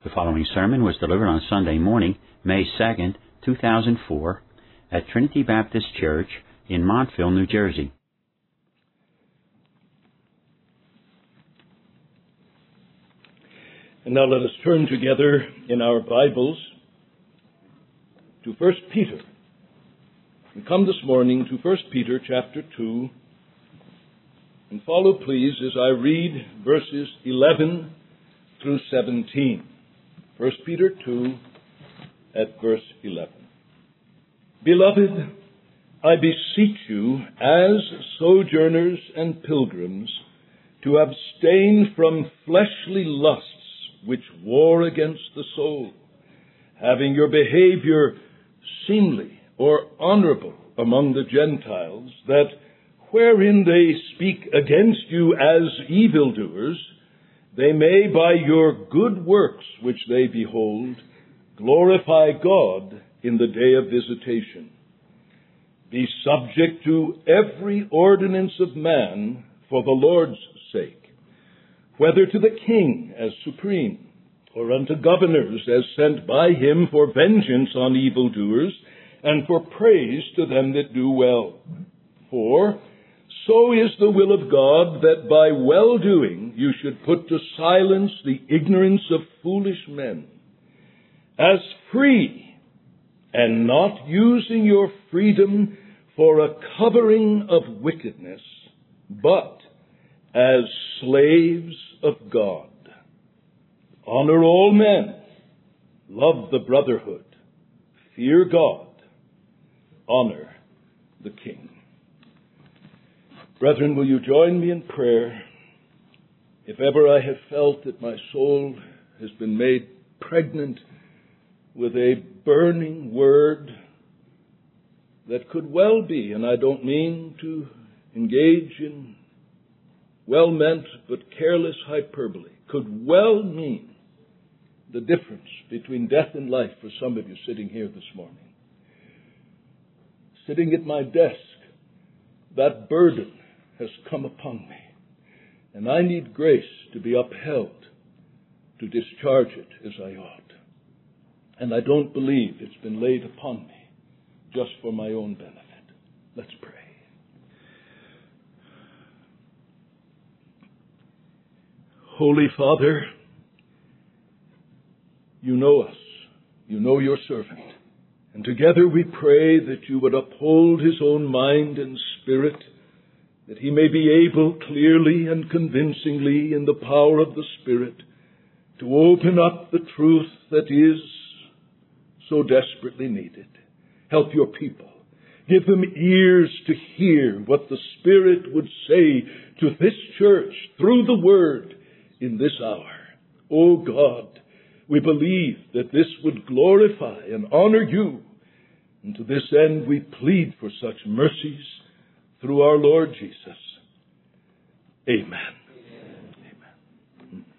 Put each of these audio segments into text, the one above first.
The following sermon was delivered on Sunday morning, May 2nd, 2004, at Trinity Baptist Church in Montville, New Jersey. And now let us turn together in our Bibles to 1 Peter. We come this morning to 1 Peter chapter 2, and follow please as I read verses 11 through 17. 1 Peter 2 at verse 11. Beloved, I beseech you, as sojourners and pilgrims, to abstain from fleshly lusts which war against the soul, having your behavior seemly or honorable among the Gentiles, that wherein they speak against you as evildoers, they may by your good works which they behold glorify God in the day of visitation. Be subject to every ordinance of man for the Lord's sake, whether to the king as supreme, or unto governors as sent by him for vengeance on evildoers, and for praise to them that do well. For so is the will of God, that by well-doing you should put to silence the ignorance of foolish men, as free, and not using your freedom for a covering of wickedness, but as slaves of God. Honor all men, love the brotherhood, fear God, honor the king. Brethren, will you join me in prayer? If ever I have felt that my soul has been made pregnant with a burning word that could well be, and I don't mean to engage in well-meant but careless hyperbole, could well mean the difference between death and life for some of you sitting here this morning. Sitting at my desk, that burden has come upon me, and I need grace to be upheld to discharge it as I ought. And I don't believe it's been laid upon me just for my own benefit. Let's pray. Holy Father, you know us. You know your servant. And together we pray that you would uphold his own mind and spirit, that he may be able clearly and convincingly in the power of the Spirit to open up the truth that is so desperately needed. Help your people. Give them ears to hear what the Spirit would say to this church through the Word in this hour. O God, we believe that this would glorify and honor you. And to this end we plead for such mercies through our Lord Jesus. Amen. Amen.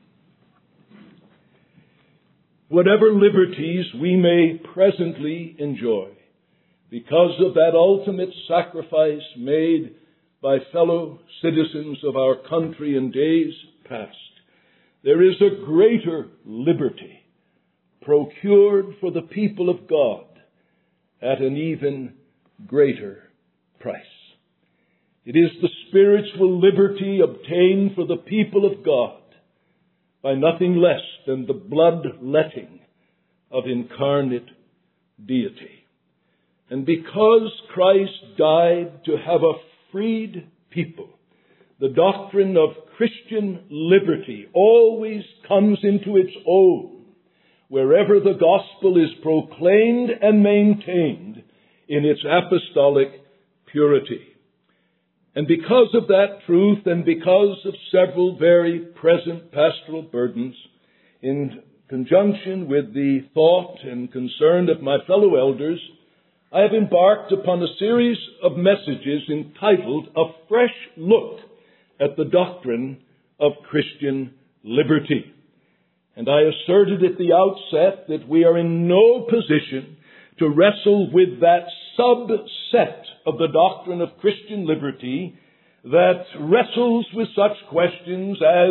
Whatever liberties we may presently enjoy because of that ultimate sacrifice made by fellow citizens of our country in days past, there is a greater liberty procured for the people of God at an even greater price. It is the spiritual liberty obtained for the people of God by nothing less than the bloodletting of incarnate deity. And because Christ died to have a freed people, the doctrine of Christian liberty always comes into its own wherever the gospel is proclaimed and maintained in its apostolic purity. And because of that truth, and because of several very present pastoral burdens, in conjunction with the thought and concern of my fellow elders, I have embarked upon a series of messages entitled A Fresh Look at the Doctrine of Christian Liberty. And I asserted at the outset that we are in no position to wrestle with that subset of the doctrine of Christian liberty that wrestles with such questions as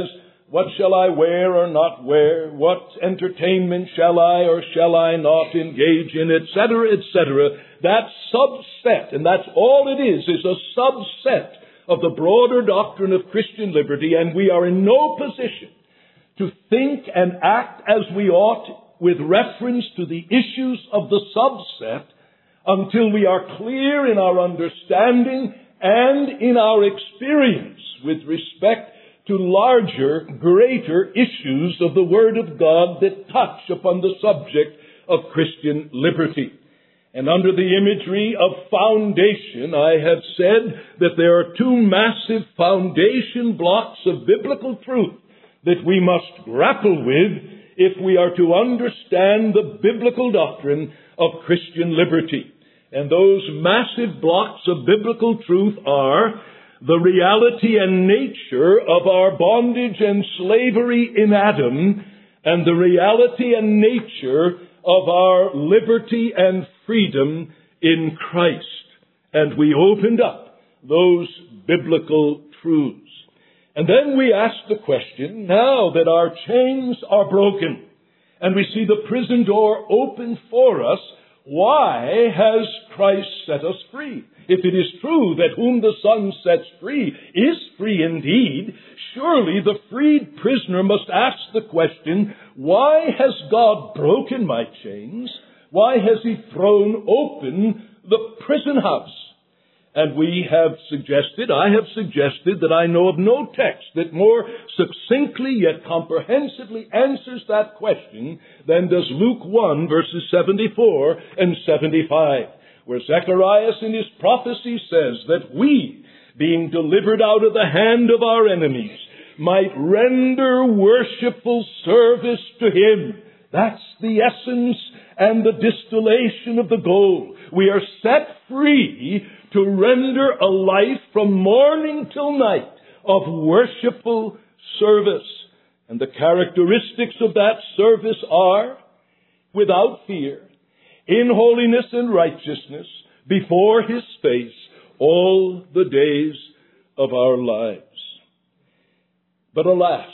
what shall I wear or not wear? What entertainment shall I or shall I not engage in, etc., etc. That subset, and that's all it is a subset of the broader doctrine of Christian liberty, and we are in no position to think and act as we ought with reference to the issues of the subset until we are clear in our understanding and in our experience with respect to larger, greater issues of the Word of God that touch upon the subject of Christian liberty. And under the imagery of foundation, I have said that there are two massive foundation blocks of biblical truth that we must grapple with if we are to understand the biblical doctrine of Christian liberty. And those massive blocks of biblical truth are the reality and nature of our bondage and slavery in Adam, and the reality and nature of our liberty and freedom in Christ. And we opened up those biblical truths. And then we asked the question, now that our chains are broken and we see the prison door open for us, why has Christ set us free? If it is true that whom the Son sets free is free indeed, surely the freed prisoner must ask the question, why has God broken my chains? Why has He thrown open the prison house? And I have suggested that I know of no text that more succinctly yet comprehensively answers that question than does Luke 1 verses 74 and 75, where Zechariah in his prophecy says that we, being delivered out of the hand of our enemies, might render worshipful service to Him. That's the essence and the distillation of the goal. We are set free to render a life from morning till night of worshipful service. And the characteristics of that service are, without fear, in holiness and righteousness, before His face, all the days of our lives. But alas,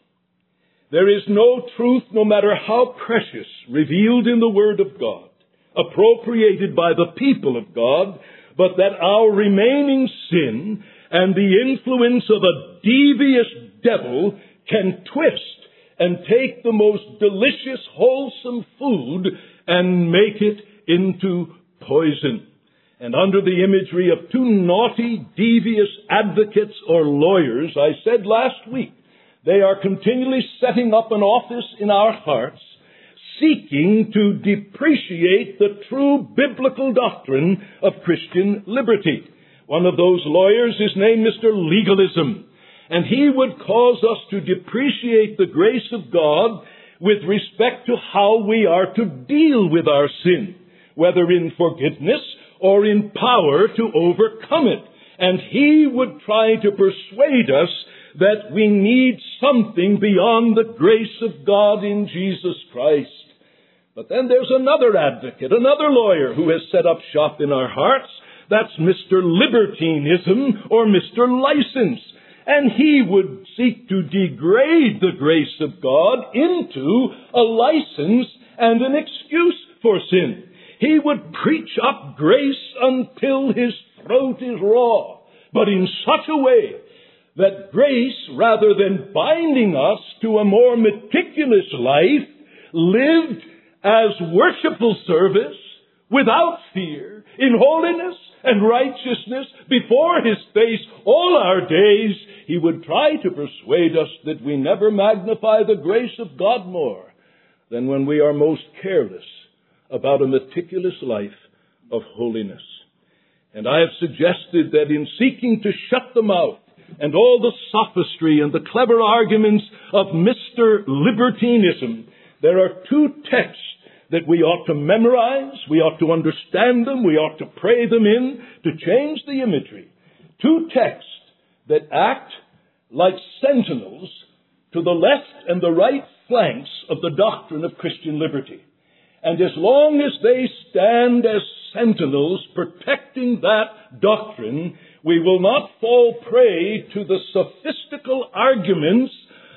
there is no truth, no matter how precious, revealed in the Word of God, appropriated by the people of God, but that our remaining sin and the influence of a devious devil can twist and take the most delicious, wholesome food and make it into poison. And under the imagery of two naughty, devious advocates or lawyers, I said last week, they are continually setting up an office in our hearts, seeking to depreciate the true biblical doctrine of Christian liberty. One of those lawyers is named Mr. Legalism, and he would cause us to depreciate the grace of God with respect to how we are to deal with our sin, whether in forgiveness or in power to overcome it. And he would try to persuade us that we need something beyond the grace of God in Jesus Christ. But then there's another advocate, another lawyer who has set up shop in our hearts. That's Mr. Libertinism or Mr. License. And he would seek to degrade the grace of God into a license and an excuse for sin. He would preach up grace until his throat is raw, but in such a way that grace, rather than binding us to a more meticulous life, lived as worshipful service, without fear, in holiness and righteousness, before His face all our days. He would try to persuade us that we never magnify the grace of God more than when we are most careless about a meticulous life of holiness. And I have suggested that in seeking to shut the mouth and all the sophistry and the clever arguments of Mr. Libertinism, there are two texts that we ought to memorize, we ought to understand them, we ought to pray them in to change the imagery. Two texts that act like sentinels to the left and the right flanks of the doctrine of Christian liberty. And as long as they stand as sentinels protecting that doctrine, we will not fall prey to the sophistical arguments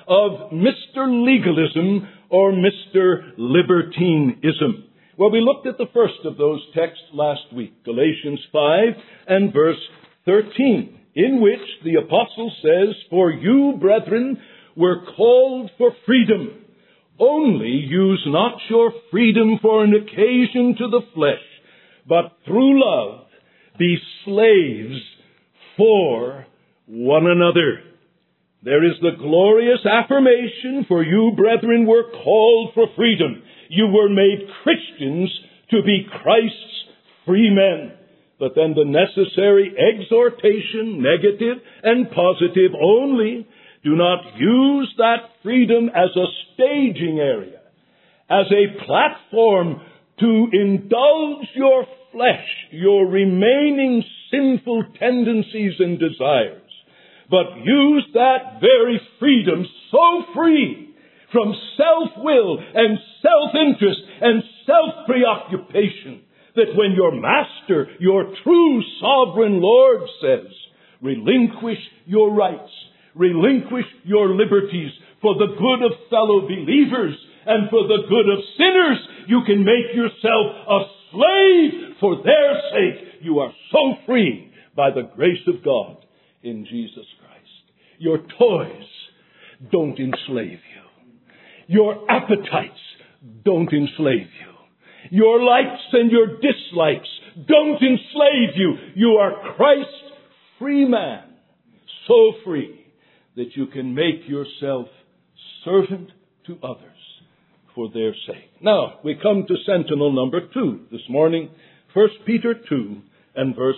of Mr. Legalism or Mr. Libertinism. Well, we looked at the first of those texts last week, Galatians 5 and verse 13, in which the apostle says, "For you, brethren, were called for freedom. Only use not your freedom for an occasion to the flesh, but through love be slaves for one another." There is the glorious affirmation, "For you, brethren, were called for freedom." You were made Christians to be Christ's free men. But then the necessary exhortation, negative and positive only, do not use that freedom as a staging area, as a platform to indulge your flesh, your remaining sinful tendencies and desires. But use that very freedom, so free from self-will and self-interest and self-preoccupation, that when your master, your true sovereign Lord says, relinquish your rights, relinquish your liberties for the good of fellow believers and for the good of sinners, you can make yourself a slave for their sake. You are so free by the grace of God in Jesus Christ. Your toys don't enslave you. Your appetites don't enslave you. Your likes and your dislikes don't enslave you. You are Christ's free man, so free that you can make yourself servant to others for their sake. Now, we come to sentinel number 2 this morning, 1 Peter 2 and verse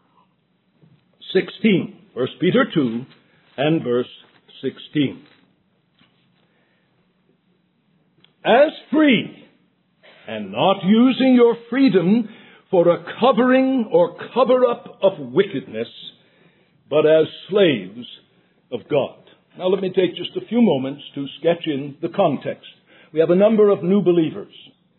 16. 1 Peter 2 and verse 16. As free, and not using your freedom for a covering or cover-up of wickedness, but as slaves of God. Now let me take just a few moments to sketch in the context. We have a number of new believers.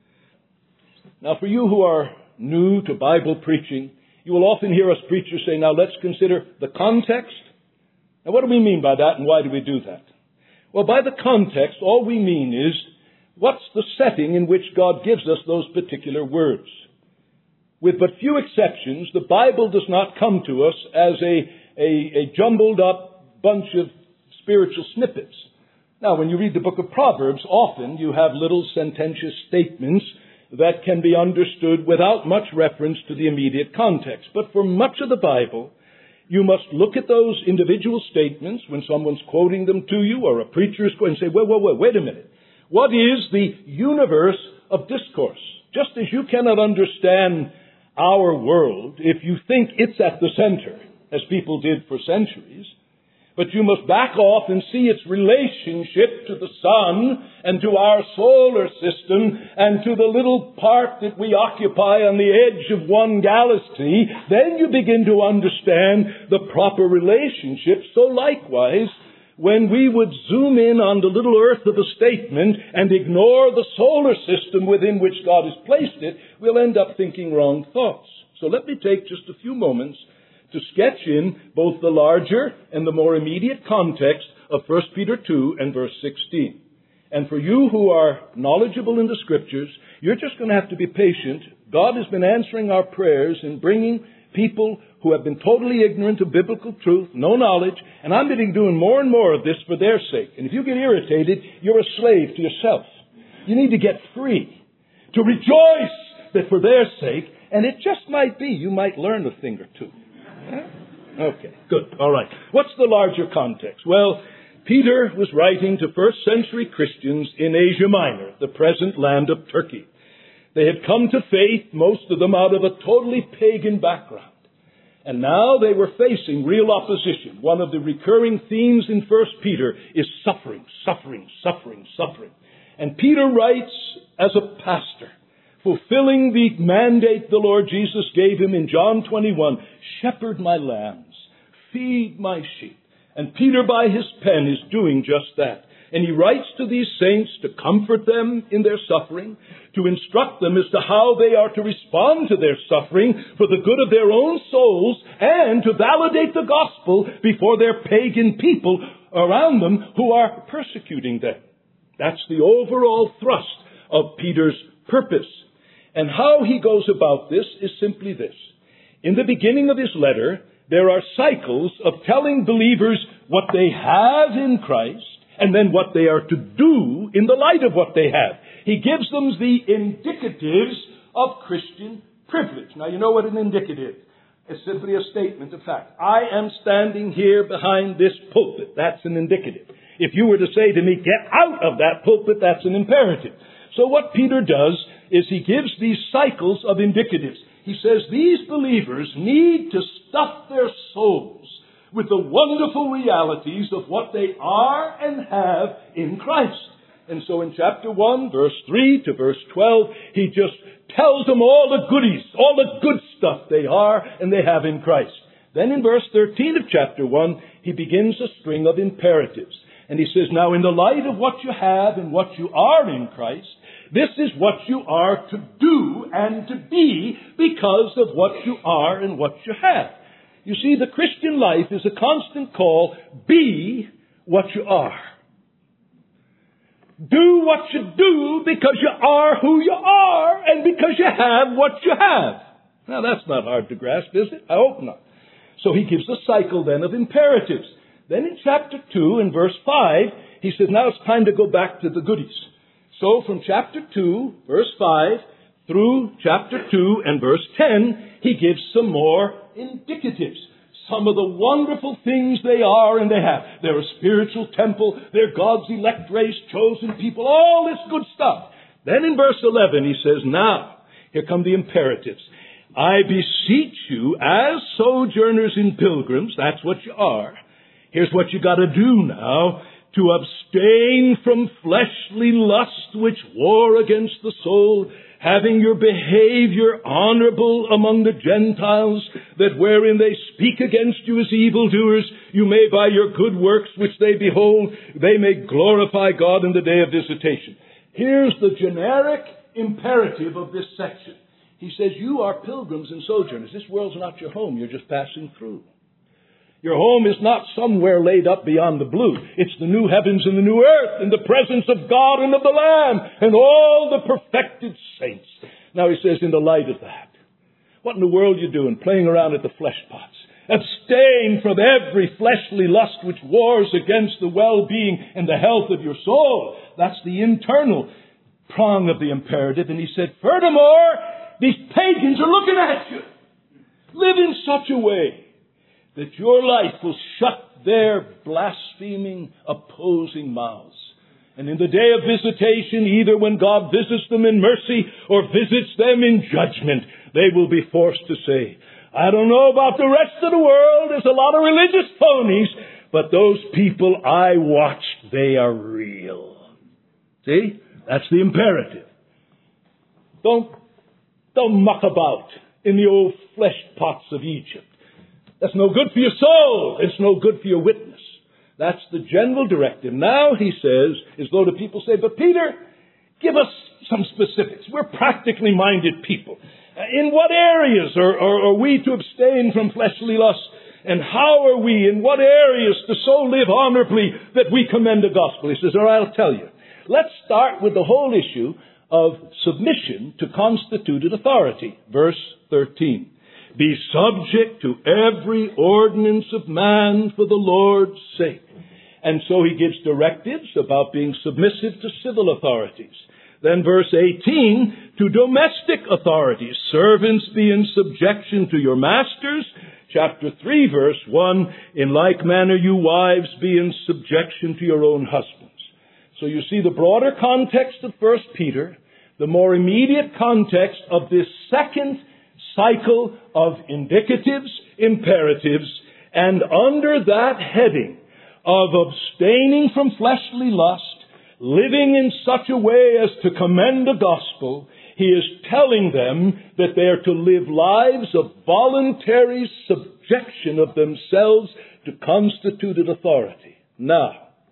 Now for you who are new to Bible preaching, you will often hear us preachers say, now let's consider the context. Now what do we mean by that, and why do we do that? Well, by the context, all we mean is, what's the setting in which God gives us those particular words? With but few exceptions, the Bible does not come to us as a jumbled up bunch of spiritual snippets. Now, when you read the book of Proverbs, often you have little sententious statements that can be understood without much reference to the immediate context. But for much of the Bible, you must look at those individual statements when someone's quoting them to you, or a preacher is going to say, wait a minute. What is the universe of discourse? Just as you cannot understand our world if you think it's at the center, as people did for centuries, but you must back off and see its relationship to the sun and to our solar system and to the little part that we occupy on the edge of one galaxy, then you begin to understand the proper relationship. So likewise, when we would zoom in on the little earth of a statement and ignore the solar system within which God has placed it, we'll end up thinking wrong thoughts. So let me take just a few moments to sketch in both the larger and the more immediate context of 1 Peter 2 and verse 16. And for you who are knowledgeable in the Scriptures, you're just going to have to be patient. God has been answering our prayers in bringing people who have been totally ignorant of biblical truth, no knowledge, and I'm doing more and more of this for their sake. And if you get irritated, you're a slave to yourself. You need to get free, to rejoice that for their sake, and it just might be, you might learn a thing or two. Okay, good, all right. What's the larger context? Well, Peter was writing to first century Christians in Asia Minor, the present land of Turkey. They had come to faith, most of them out of a totally pagan background. And now they were facing real opposition. One of the recurring themes in 1 Peter is suffering. And Peter writes as a pastor, fulfilling the mandate the Lord Jesus gave him in John 21, shepherd my lambs, feed my sheep. And Peter, by his pen, is doing just that. And he writes to these saints to comfort them in their suffering, to instruct them as to how they are to respond to their suffering for the good of their own souls, and to validate the gospel before their pagan people around them who are persecuting them. That's the overall thrust of Peter's purpose. And how he goes about this is simply this. In the beginning of his letter, there are cycles of telling believers what they have in Christ, and then what they are to do in the light of what they have. He gives them the indicatives of Christian privilege. Now, you know what an indicative is. It's simply a statement of fact. I am standing here behind this pulpit. That's an indicative. If you were to say to me, get out of that pulpit, that's an imperative. So what Peter does is he gives these cycles of indicatives. He says these believers need to stuff their souls with the wonderful realities of what they are and have in Christ. And so in chapter 1, verse 3 to verse 12, he just tells them all the goodies, all the good stuff they are and they have in Christ. Then in verse 13 of chapter 1, he begins a string of imperatives. And he says, now in the light of what you have and what you are in Christ, this is what you are to do and to be because of what you are and what you have. You see, the Christian life is a constant call, be what you are. Do what you do because you are who you are and because you have what you have. Now, that's not hard to grasp, is it? I hope not. So he gives a cycle then of imperatives. Then in chapter 2 and verse 5, he says, now it's time to go back to the goodies. So from chapter 2, verse 5, through chapter 2 and verse 10, he gives some more indicatives. Some of the wonderful things they are and they have. They're a spiritual temple. They're God's elect race, chosen people, all this good stuff. Then in verse 11 he says, now, here come the imperatives. I beseech you, as sojourners and pilgrims, that's what you are. Here's what you got to do now. To abstain from fleshly lust which war against the soul, having your behavior honorable among the Gentiles, that wherein they speak against you as evildoers, you may by your good works which they behold, they may glorify God in the day of visitation. Here's the generic imperative of this section. He says, you are pilgrims and sojourners. This world's not your home. You're just passing through. Your home is not somewhere laid up beyond the blue. It's the new heavens and the new earth in the presence of God and of the Lamb and all the perfected saints. Now he says, in the light of that, what in the world are you doing? Playing around at the flesh pots. Abstain from every fleshly lust which wars against the well-being and the health of your soul. That's the internal prong of the imperative. And he said, furthermore, these pagans are looking at you. Live in such a way that your life will shut their blaspheming, opposing mouths. And in the day of visitation, either when God visits them in mercy or visits them in judgment, they will be forced to say, I don't know about the rest of the world, there's a lot of religious phonies, but those people I watched, they are real. See? That's the imperative. Don't muck about in the old flesh pots of Egypt. That's no good for your soul. It's no good for your witness. That's the general directive. Now he says, as though the people say, but Peter, give us some specifics. We're practically minded people. In what areas are we to abstain from fleshly lust? And how are we, in what areas, to so live honorably that we commend the gospel? He says, all right, I'll tell you. Let's start with the whole issue of submission to constituted authority. Verse 13. Be subject to every ordinance of man for the Lord's sake. And so he gives directives about being submissive to civil authorities. Then verse 18, to domestic authorities. Servants, be in subjection to your masters. Chapter 3, verse 1, in like manner you wives, be in subjection to your own husbands. So you see the broader context of 1 Peter, the more immediate context of this second cycle of indicatives, imperatives, and under that heading of abstaining from fleshly lust, living in such a way as to commend the gospel, he is telling them that they are to live lives of voluntary subjection of themselves to constituted authority. Now,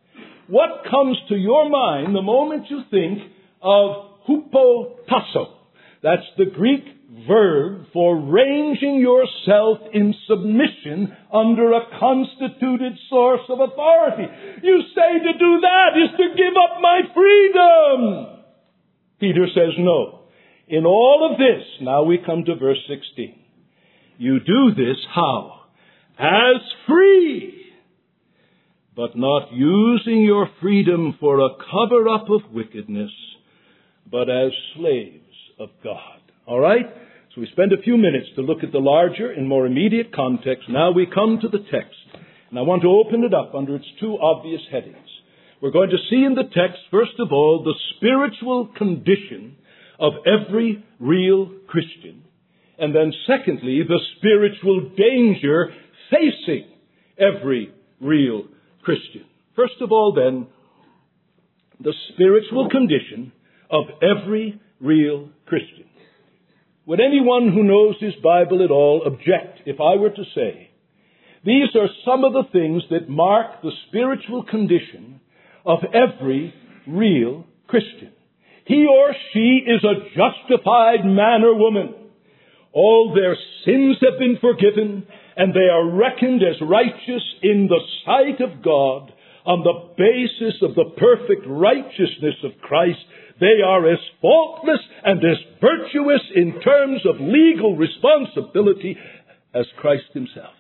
what comes to your mind the moment you think of hupotasso? That's the Greek verb for ranging yourself in submission under a constituted source of authority. You say to do that is to give up my freedom. Peter says no. In all of this, now we come to verse 16. You do this how? As free, but not using your freedom for a cover-up of wickedness, but as slaves of God. All right? So we spend a few minutes to look at the larger and more immediate context. Now we come to the text. And I want to open it up under its two obvious headings. We're going to see in the text, first of all, the spiritual condition of every real Christian. And then secondly, the spiritual danger facing every real Christian. First of all, then, the spiritual condition of every real Christian. Would anyone who knows his Bible at all object if I were to say, these are some of the things that mark the spiritual condition of every real Christian? He or she is a justified man or woman. All their sins have been forgiven, and they are reckoned as righteous in the sight of God on the basis of the perfect righteousness of Christ. They are as faultless and as virtuous in terms of legal responsibility as Christ himself.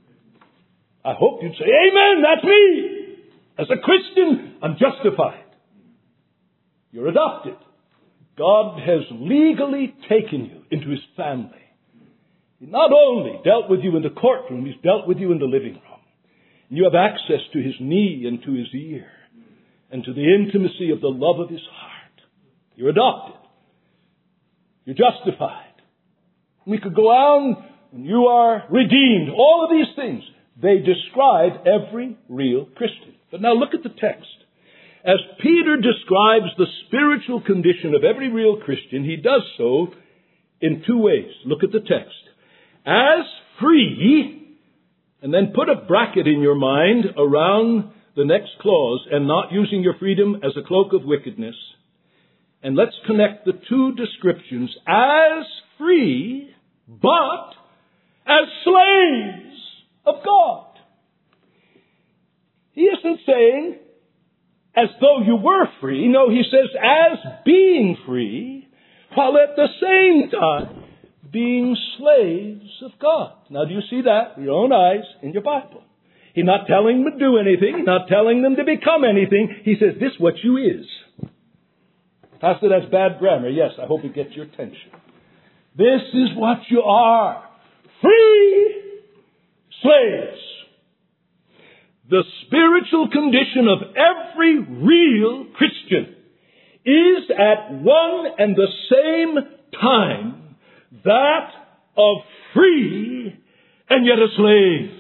I hope you'd say, amen, that's me. As a Christian, I'm justified. You're adopted. God has legally taken you into his family. He not only dealt with you in the courtroom, he's dealt with you in the living room. And you have access to his knee and to his ear and to the intimacy of the love of his heart. You're adopted. You're justified. We could go on, and you are redeemed. All of these things, they describe every real Christian. But now look at the text. As Peter describes the spiritual condition of every real Christian, he does so in two ways. Look at the text. As free, and then put a bracket in your mind around the next clause, and not using your freedom as a cloak of wickedness. And let's connect the two descriptions. As free, but as slaves of God. He isn't saying as though you were free. No, he says as being free, while at the same time being slaves of God. Now, do you see that with your own eyes in your Bible? He's not telling them to do anything. He's not telling them to become anything. He says, this is what you is. Pastor, that's bad grammar. Yes, I hope it gets your attention. This is what you are. Free slaves. The spiritual condition of every real Christian is at one and the same time that of free and yet a slave.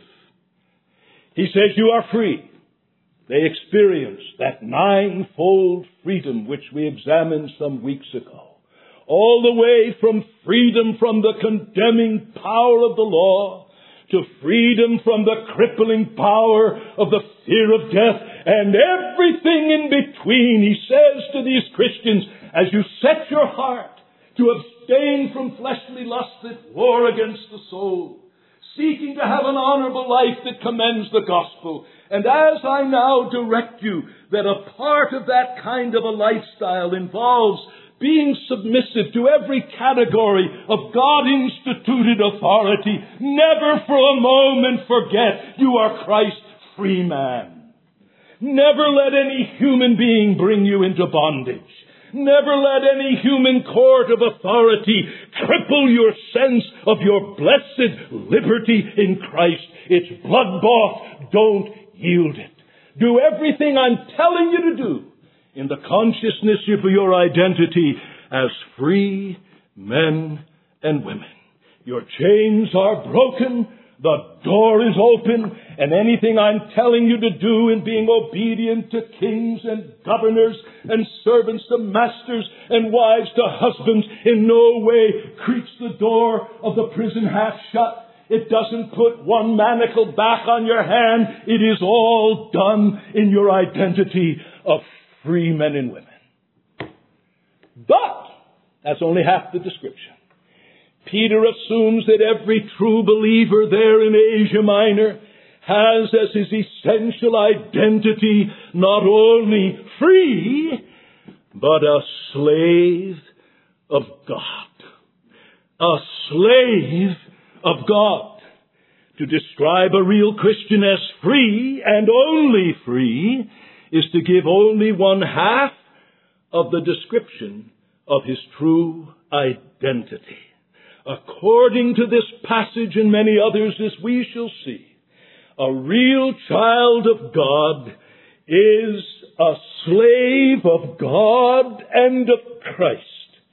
He says you are free. They experience that ninefold freedom which we examined some weeks ago. All the way from freedom from the condemning power of the law to freedom from the crippling power of the fear of death and everything in between. He says to these Christians, as you set your heart to abstain from fleshly lusts that war against the soul, seeking to have an honorable life that commends the gospel. And as I now direct you that a part of that kind of a lifestyle involves being submissive to every category of God-instituted authority, never for a moment forget you are Christ's free man. Never let any human being bring you into bondage. Never let any human court of authority cripple your sense of your blessed liberty in Christ. It's blood-bought. Don't yield it. Do everything I'm telling you to do in the consciousness of your identity as free men and women. Your chains are broken. The door is open, and anything I'm telling you to do in being obedient to kings and governors and servants to masters and wives to husbands in no way creaks the door of the prison half shut. It doesn't put one manacle back on your hand. It is all done in your identity of free men and women. But that's only half the description. Peter assumes that every true believer there in Asia Minor has as his essential identity not only free, but a slave of God. A slave of God. To describe a real Christian as free and only free is to give only one half of the description of his true identity. According to this passage and many others, as we shall see, a real child of God is a slave of God and of Christ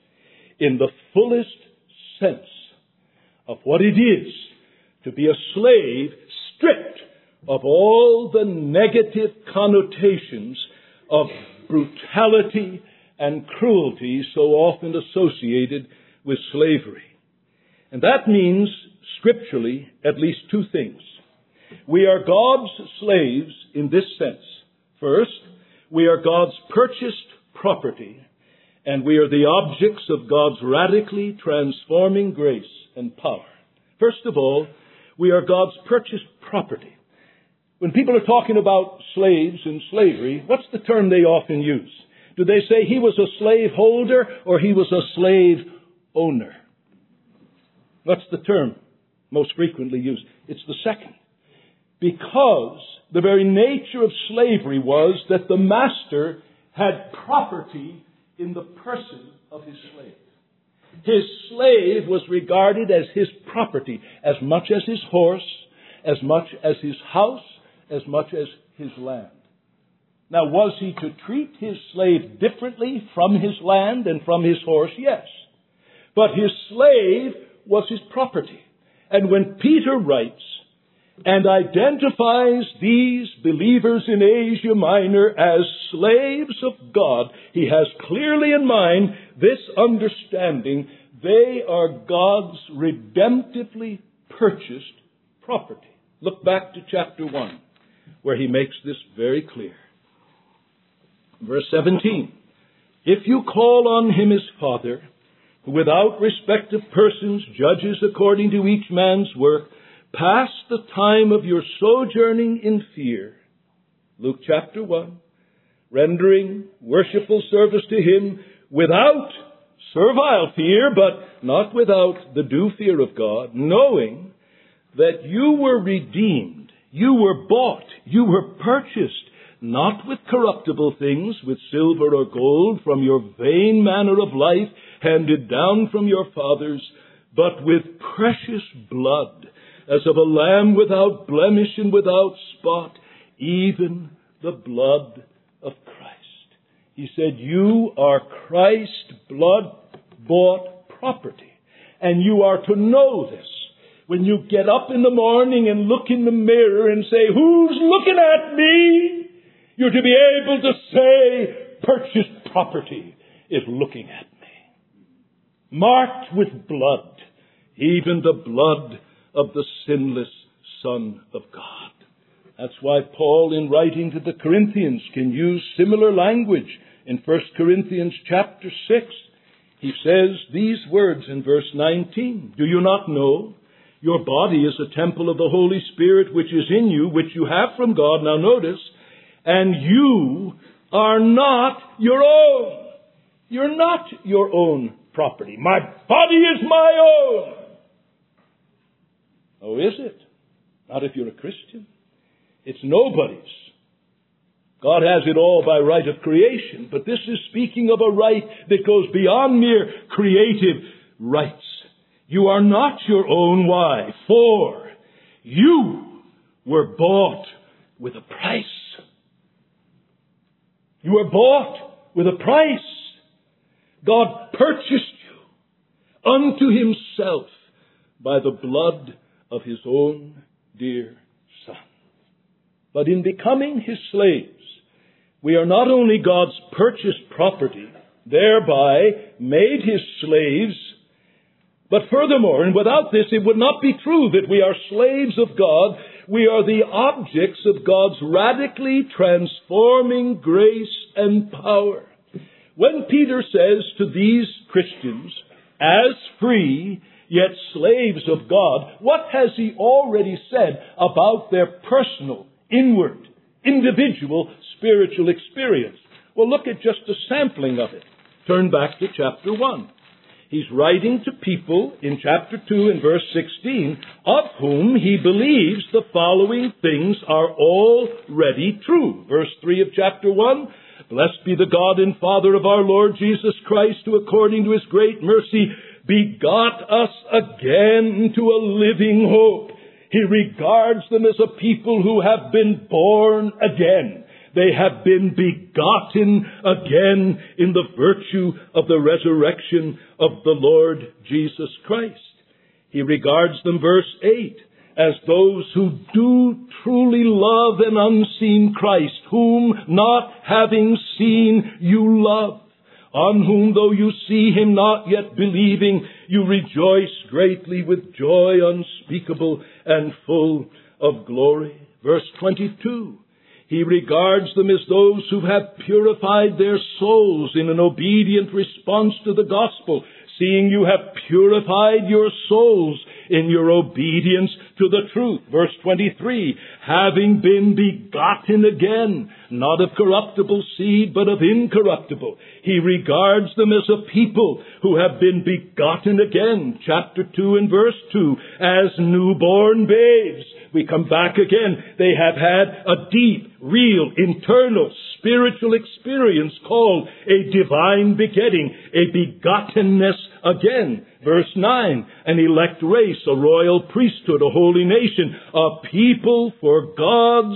in the fullest sense of what it is to be a slave, stripped of all the negative connotations of brutality and cruelty so often associated with slavery. And that means, scripturally, at least two things. We are God's slaves in this sense. First, we are God's purchased property, and we are the objects of God's radically transforming grace and power. First of all, we are God's purchased property. When people are talking about slaves and slavery, what's the term they often use? Do they say he was a slave holder or he was a slave owner? What's the term most frequently used? It's the second. Because the very nature of slavery was that the master had property in the person of his slave. His slave was regarded as his property, as much as his horse, as much as his house, as much as his land. Now, was he to treat his slave differently from his land and from his horse? Yes. But his slave was his property. And when Peter writes and identifies these believers in Asia Minor as slaves of God, he has clearly in mind this understanding: they are God's redemptively purchased property. Look back to chapter 1, where he makes this very clear. Verse 17, if you call on him as Father, who without respect of persons judges according to each man's work, pass the time of your sojourning in fear. Luke chapter 1, rendering worshipful service to him without servile fear, but not without the due fear of God, knowing that you were redeemed, you were bought, you were purchased, not with corruptible things, with silver or gold, from your vain manner of life, handed down from your fathers, but with precious blood, as of a lamb without blemish and without spot, even the blood of Christ. He said, you are Christ's blood-bought property. And you are to know this. When you get up in the morning and look in the mirror and say, who's looking at me? You're to be able to say, purchased property is looking at me. Marked with blood, even the blood of the sinless Son of God. That's why Paul, in writing to the Corinthians, can use similar language. In 1 Corinthians chapter 6, he says these words in verse 19, do you not know your body is a temple of the Holy Spirit which is in you, which you have from God? Now notice, and you are not your own. You're not your own property. My body is my own. Oh, is it? Not if you're a Christian. It's nobody's. God has it all by right of creation, but this is speaking of a right that goes beyond mere creative rights. You are not your own. Why? For you were bought with a price. You were bought with a price. God purchased you unto himself by the blood of his own dear Son. But in becoming his slaves, we are not only God's purchased property, thereby made his slaves, But furthermore, and without this, it would not be true that we are slaves of God. We are the objects of God's radically transforming grace and power. When Peter says to these Christians, as free, yet slaves of God, what has he already said about their personal, inward, individual spiritual experience? Well, look at just a sampling of it. Turn back to chapter 1. He's writing to people in chapter 2 and verse 16, of whom he believes the following things are already true. Verse 3 of chapter 1, blessed be the God and Father of our Lord Jesus Christ, who according to his great mercy begot us again to a living hope. He regards them as a people who have been born again. They have been begotten again in the virtue of the resurrection of the Lord Jesus Christ. He regards them, verse 8, as those who do truly love an unseen Christ, whom not having seen you love, on whom though you see him not yet believing, you rejoice greatly with joy unspeakable and full of glory. Verse 22. He regards them as those who have purified their souls in an obedient response to the gospel, seeing you have purified your souls in your obedience to the truth. Verse 23, having been begotten again, not of corruptible seed, but of incorruptible. He regards them as a people who have been begotten again. Chapter 2 and verse 2, as newborn babes. We come back again. They have had a deep, real, internal, spiritual experience called a divine begetting, a begottenness again. Verse 9, an elect race, a royal priesthood, a holy nation, a people for God's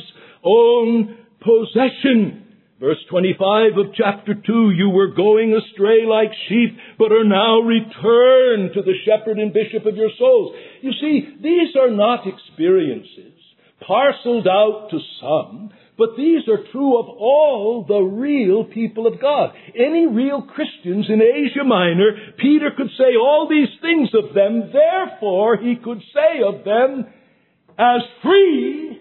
own possession. Verse 25 of chapter 2, you were going astray like sheep, but are now returned to the shepherd and bishop of your souls. You see, these are not experiences parceled out to some, but these are true of all the real people of God. Any real Christians in Asia Minor, Peter could say all these things of them, therefore he could say of them, as free,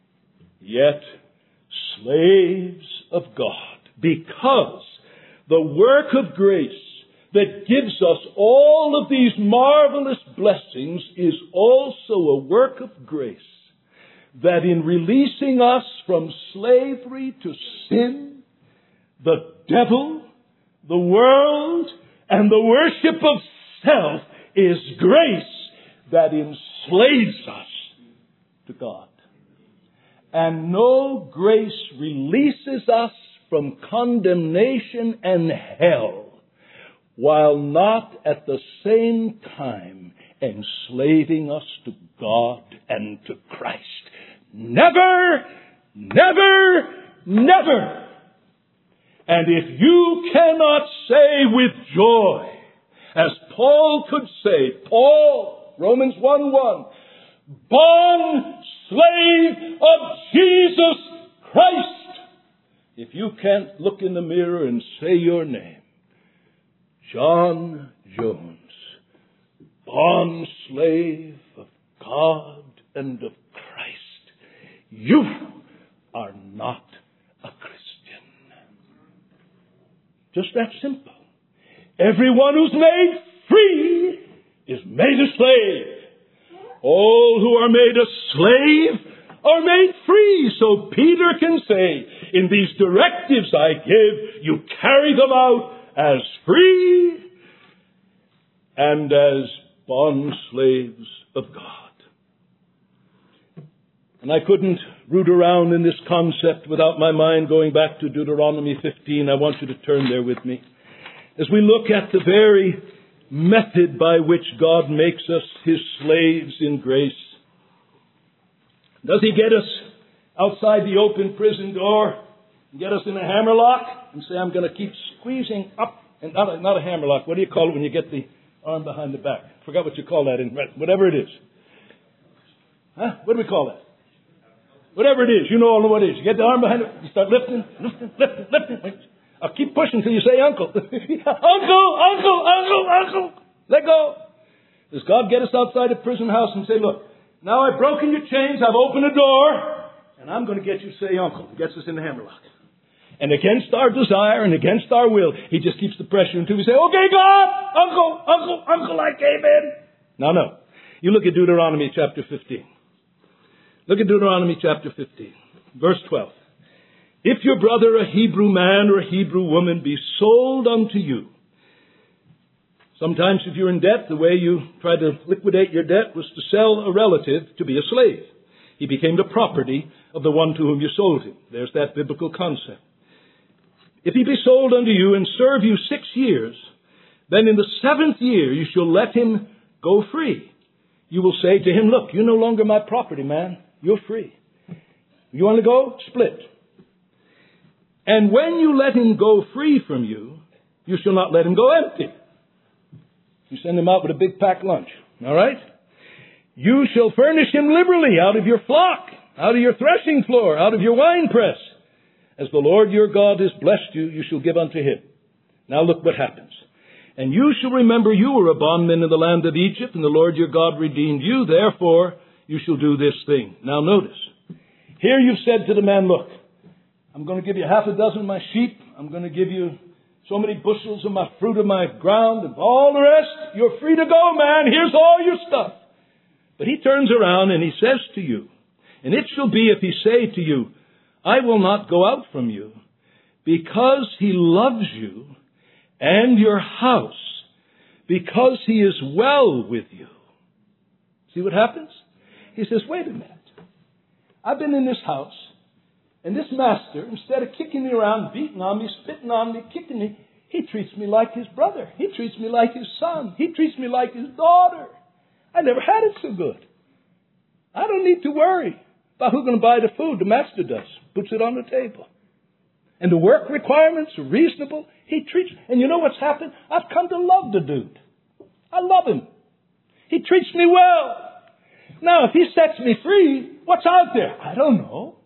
yet slaves of God, because the work of grace that gives us all of these marvelous blessings is also a work of grace that in releasing us from slavery to sin, the devil, the world, and the worship of self is grace that enslaves us to God. And no grace releases us from condemnation and hell, while not at the same time enslaving us to God and to Christ. Never, never, never. And if you cannot say with joy, as Paul could say, Paul, Romans 1:1, bond slave of Jesus Christ. If you can't look in the mirror and say your name, John Jones, bond slave of God and of Christ, you are not a Christian. Just that simple. Everyone who's made free is made a slave. All who are made a slave are made free. So Peter can say, in these directives I give, you carry them out as free and as bond slaves of God. And I couldn't root around in this concept without my mind going back to Deuteronomy 15. I want you to turn there with me. As we look at the very method by which God makes us His slaves in grace. Does He get us outside the open prison door and get us in a hammerlock and say, I'm going to keep squeezing up, and not a hammerlock. What do you call it when you get the arm behind the back? I forgot what you call that, whatever it is. Huh? What do we call that? Whatever it is, you know what it is. You get the arm behind it, you start lifting. I'll keep pushing until you say uncle. Uncle. Let go. Does God get us outside a prison house and say, look, now I've broken your chains, I've opened a door, and I'm going to get you to say uncle. He gets us in the hammerlock. And against our desire and against our will, he just keeps the pressure until we say, okay, God, uncle, I gave in. No. You look at Deuteronomy chapter 15. Look at Deuteronomy chapter 15, verse 12. If your brother, a Hebrew man or a Hebrew woman, be sold unto you. Sometimes if you're in debt, the way you tried to liquidate your debt was to sell a relative to be a slave. He became the property of the one to whom you sold him. There's that biblical concept. If he be sold unto you and serve you 6 years, then in the 7th year you shall let him go free. You will say to him, look, you're no longer my property, man. You're free. You want to go? Split. And when you let him go free from you, you shall not let him go empty. You send him out with a big packed lunch. All right? You shall furnish him liberally out of your flock, out of your threshing floor, out of your winepress. As the Lord your God has blessed you, you shall give unto him. Now look what happens. And you shall remember you were a bondman in the land of Egypt, and the Lord your God redeemed you. Therefore, you shall do this thing. Now notice. Here you've said to the man, look, I'm going to give you 6 of my sheep. I'm going to give you so many bushels of my fruit of my ground, and all the rest, you're free to go, man. Here's all your stuff. But he turns around and he says to you, and it shall be if he say to you, I will not go out from you, because he loves you and your house, because he is well with you. See what happens? He says, wait a minute. I've been in this house, and this master, instead of kicking me around, beating on me, spitting on me, kicking me, he treats me like his brother. He treats me like his son. He treats me like his daughter. I never had it so good. I don't need to worry about who's going to buy the food. The master does. Puts it on the table. And the work requirements are reasonable. He treats... And you know what's happened? I've come to love the dude. I love him. He treats me well. Now, if he sets me free, what's out there? I don't know.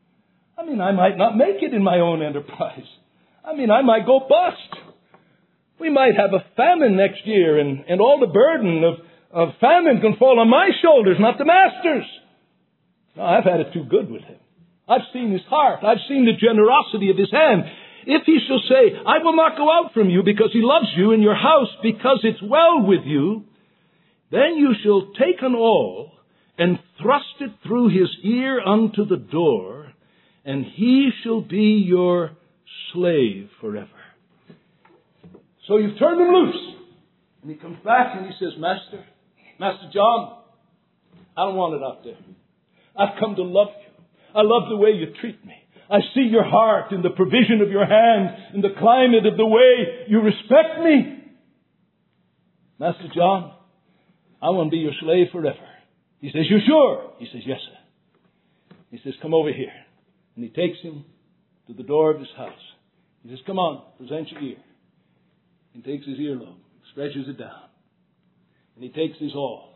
I mean, I might not make it in my own enterprise. I mean, I might go bust. We might have a famine next year, and all the burden of famine can fall on my shoulders, not the master's. No, I've had it too good with him. I've seen his heart. I've seen the generosity of his hand. If he shall say, I will not go out from you because he loves you in your house, because it's well with you, then you shall take an awl and thrust it through his ear unto the door, and he shall be your slave forever. So you've turned him loose. And he comes back and he says, Master John, I don't want it out there. I've come to love you. I love the way you treat me. I see your heart in the provision of your hand, in the climate of the way you respect me. Master John, I want to be your slave forever. He says, you sure? He says, yes, sir. He says, come over here. And he takes him to the door of his house. He says, come on, present your ear. He takes his earlobe, stretches it down. And he takes his awl,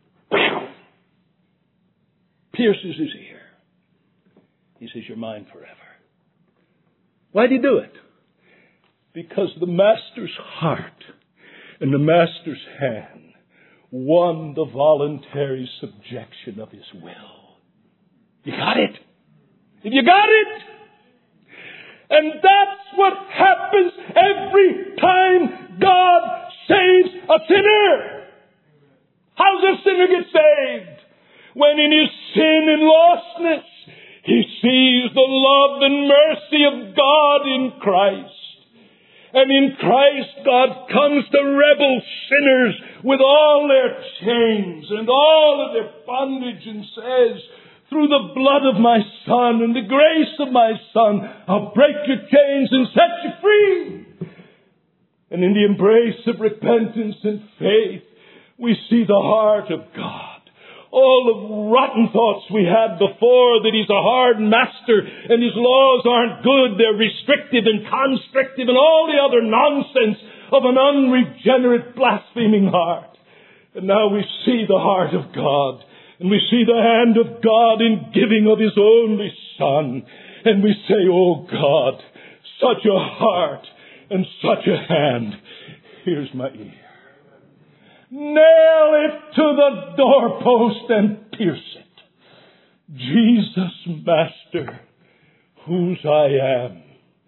pierces his ear. He says, you're mine forever. Why'd he do it? Because the master's heart and the master's hand won the voluntary subjection of his will. You got it? Have you got it? And that's what happens every time God saves a sinner. How's a sinner get saved? When in his sin and lostness, he sees the love and mercy of God in Christ. And in Christ, God comes to rebel sinners with all their chains and all of their bondage and says, through the blood of my Son and the grace of my Son, I'll break your chains and set you free. And in the embrace of repentance and faith, we see the heart of God. All the rotten thoughts we had before that he's a hard master and his laws aren't good, they're restrictive and constrictive and all the other nonsense of an unregenerate, blaspheming heart. And now we see the heart of God. And we see the hand of God in giving of his only Son. And we say, oh God, such a heart and such a hand. Here's my ear. Nail it to the doorpost and pierce it. Jesus, Master, whose I am,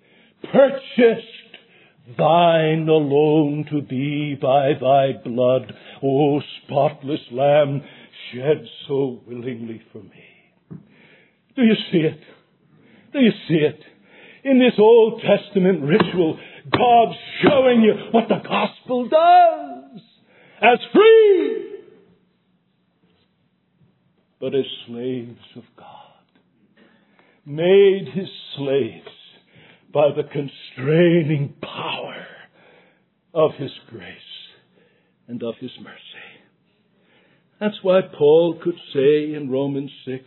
purchased thine alone to be by thy blood, O spotless Lamb, shed so willingly for me. Do you see it? Do you see it? In this Old Testament ritual, God's showing you what the gospel does. As free, but as slaves of God. Made his slaves by the constraining power of his grace and of his mercy. That's why Paul could say in Romans 6,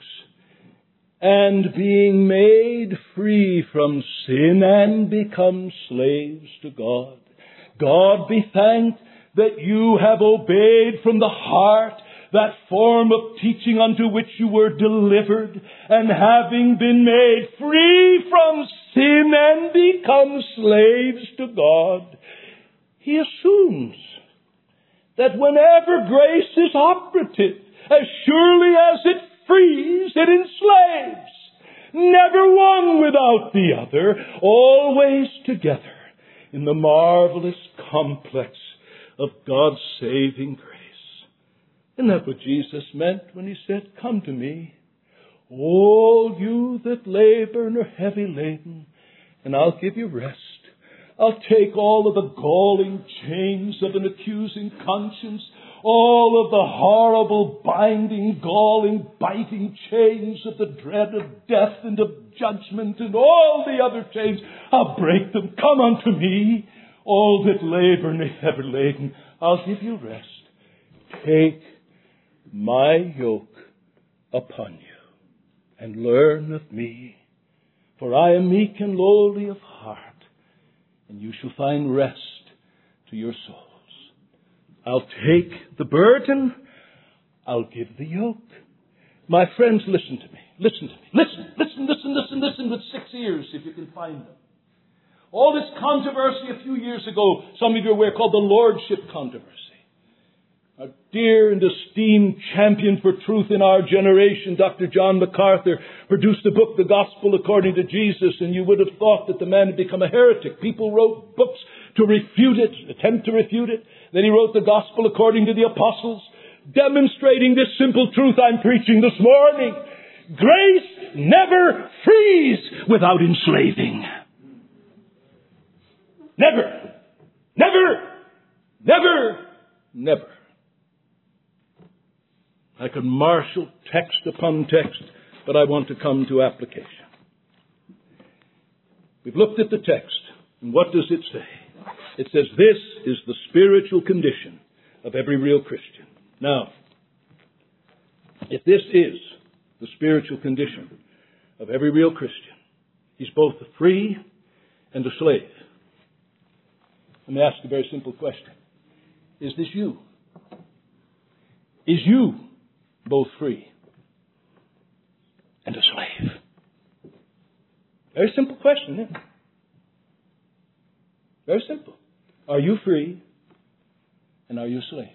and being made free from sin and become slaves to God, God be thanked that you have obeyed from the heart that form of teaching unto which you were delivered, and having been made free from sin and become slaves to God. He assumes that whenever grace is operative, as surely as it frees, it enslaves. Never one without the other, always together in the marvelous complex of God's saving grace. Isn't that what Jesus meant when he said, come to me, all you that labor and are heavy laden, and I'll give you rest. I'll take all of the galling chains of an accusing conscience, all of the horrible binding, galling, biting chains of the dread of death and of judgment and all the other chains. I'll break them. Come unto me, all that labor and are heavy laden. I'll give you rest. Take my yoke upon you and learn of me, for I am meek and lowly of heart, and you shall find rest to your souls. I'll take the burden. I'll give the yoke. My friends, listen to me. Listen to me. Listen with 6 ears if you can find them. All this controversy a few years ago, some of you are aware, called the Lordship controversy. A dear and esteemed champion for truth in our generation, Dr. John MacArthur, produced a book, The Gospel According to Jesus, and you would have thought that the man had become a heretic. People wrote books to refute it, attempt to refute it. Then he wrote The Gospel According to the Apostles, demonstrating this simple truth I'm preaching this morning. Grace never frees without enslaving. Never. Never. Never. Never. I could marshal text upon text, but I want to come to application. We've looked at the text, and what does it say? It says this is the spiritual condition of every real Christian. Now, if this is the spiritual condition of every real Christian, he's both a free and a slave. Let me ask a very simple question. Is this you? Is you both free and a slave? Very simple question, isn't it? Very simple. Are you free and are you a slave?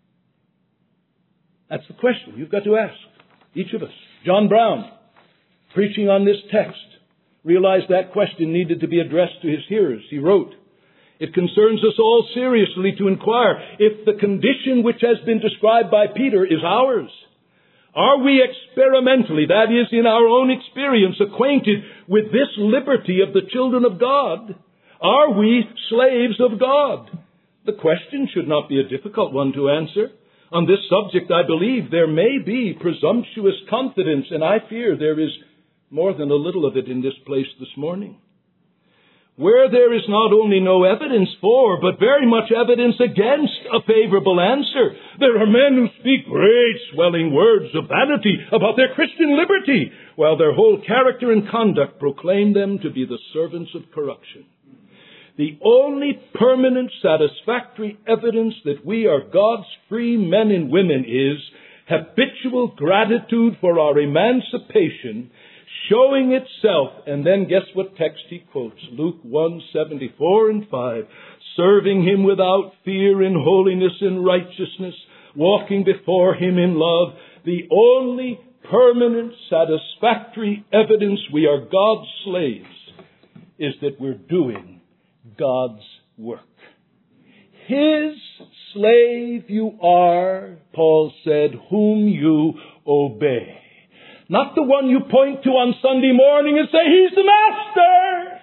That's the question you've got to ask, each of us. John Brown, preaching on this text, realized that question needed to be addressed to his hearers. He wrote, it concerns us all seriously to inquire if the condition which has been described by Peter is ours. Are we experimentally, that is, in our own experience, acquainted with this liberty of the children of God? Are we slaves of God? The question should not be a difficult one to answer. On this subject, I believe there may be presumptuous confidence, and I fear there is more than a little of it in this place this morning. Where there is not only no evidence for, but very much evidence against a favorable answer. There are men who speak great swelling words of vanity about their Christian liberty, while their whole character and conduct proclaim them to be the servants of corruption. The only permanent satisfactory evidence that we are God's free men and women is habitual gratitude for our emancipation, showing itself, and then guess what text he quotes? Luke 1:74 and 5. serving Him without fear in holiness and righteousness, walking before Him in love. The only permanent, satisfactory evidence we are God's slaves is that we're doing God's work. His slave you are, Paul said, whom you obey. Not the one you point to on Sunday morning and say, He's the master.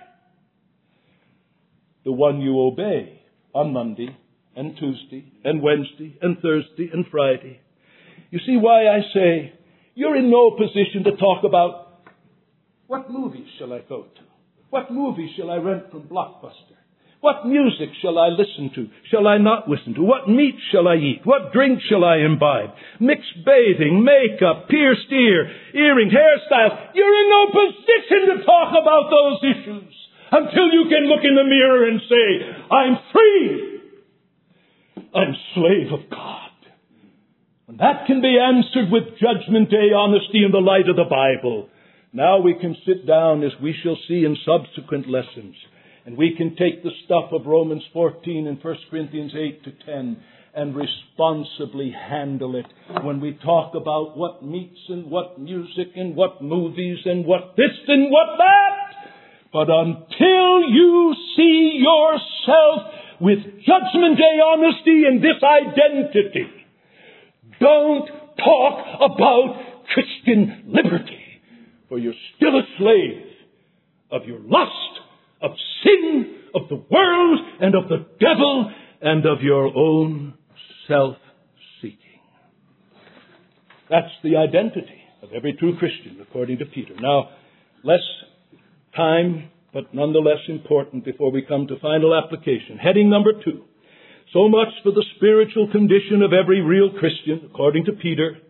The one you obey on Monday and Tuesday and Wednesday and Thursday and Friday. You see why I say you're in no position to talk about what movies shall I go to? What movies shall I rent from Blockbuster? What music shall I listen to? Shall I not listen to? What meat shall I eat? What drink shall I imbibe? Mixed bathing, makeup, pierced ear, earrings, hairstyle. You're in no position to talk about those issues until you can look in the mirror and say, I'm free. I'm slave of God. And that can be answered with Judgment Day honesty in the light of the Bible. Now we can sit down, as we shall see in subsequent lessons, and we can take the stuff of Romans 14 and 1 Corinthians 8 to 10 and responsibly handle it when we talk about what meats and what music and what movies and what this and what that. But until you see yourself with Judgment Day honesty and this identity, don't talk about Christian liberty, for you're still a slave of your lust, of sin, of the world, and of the devil, and of your own self-seeking. That's the identity of every true Christian, according to Peter. Now, less time, but nonetheless important before we come to final application. Heading number 2. So much for the spiritual condition of every real Christian, according to Peter.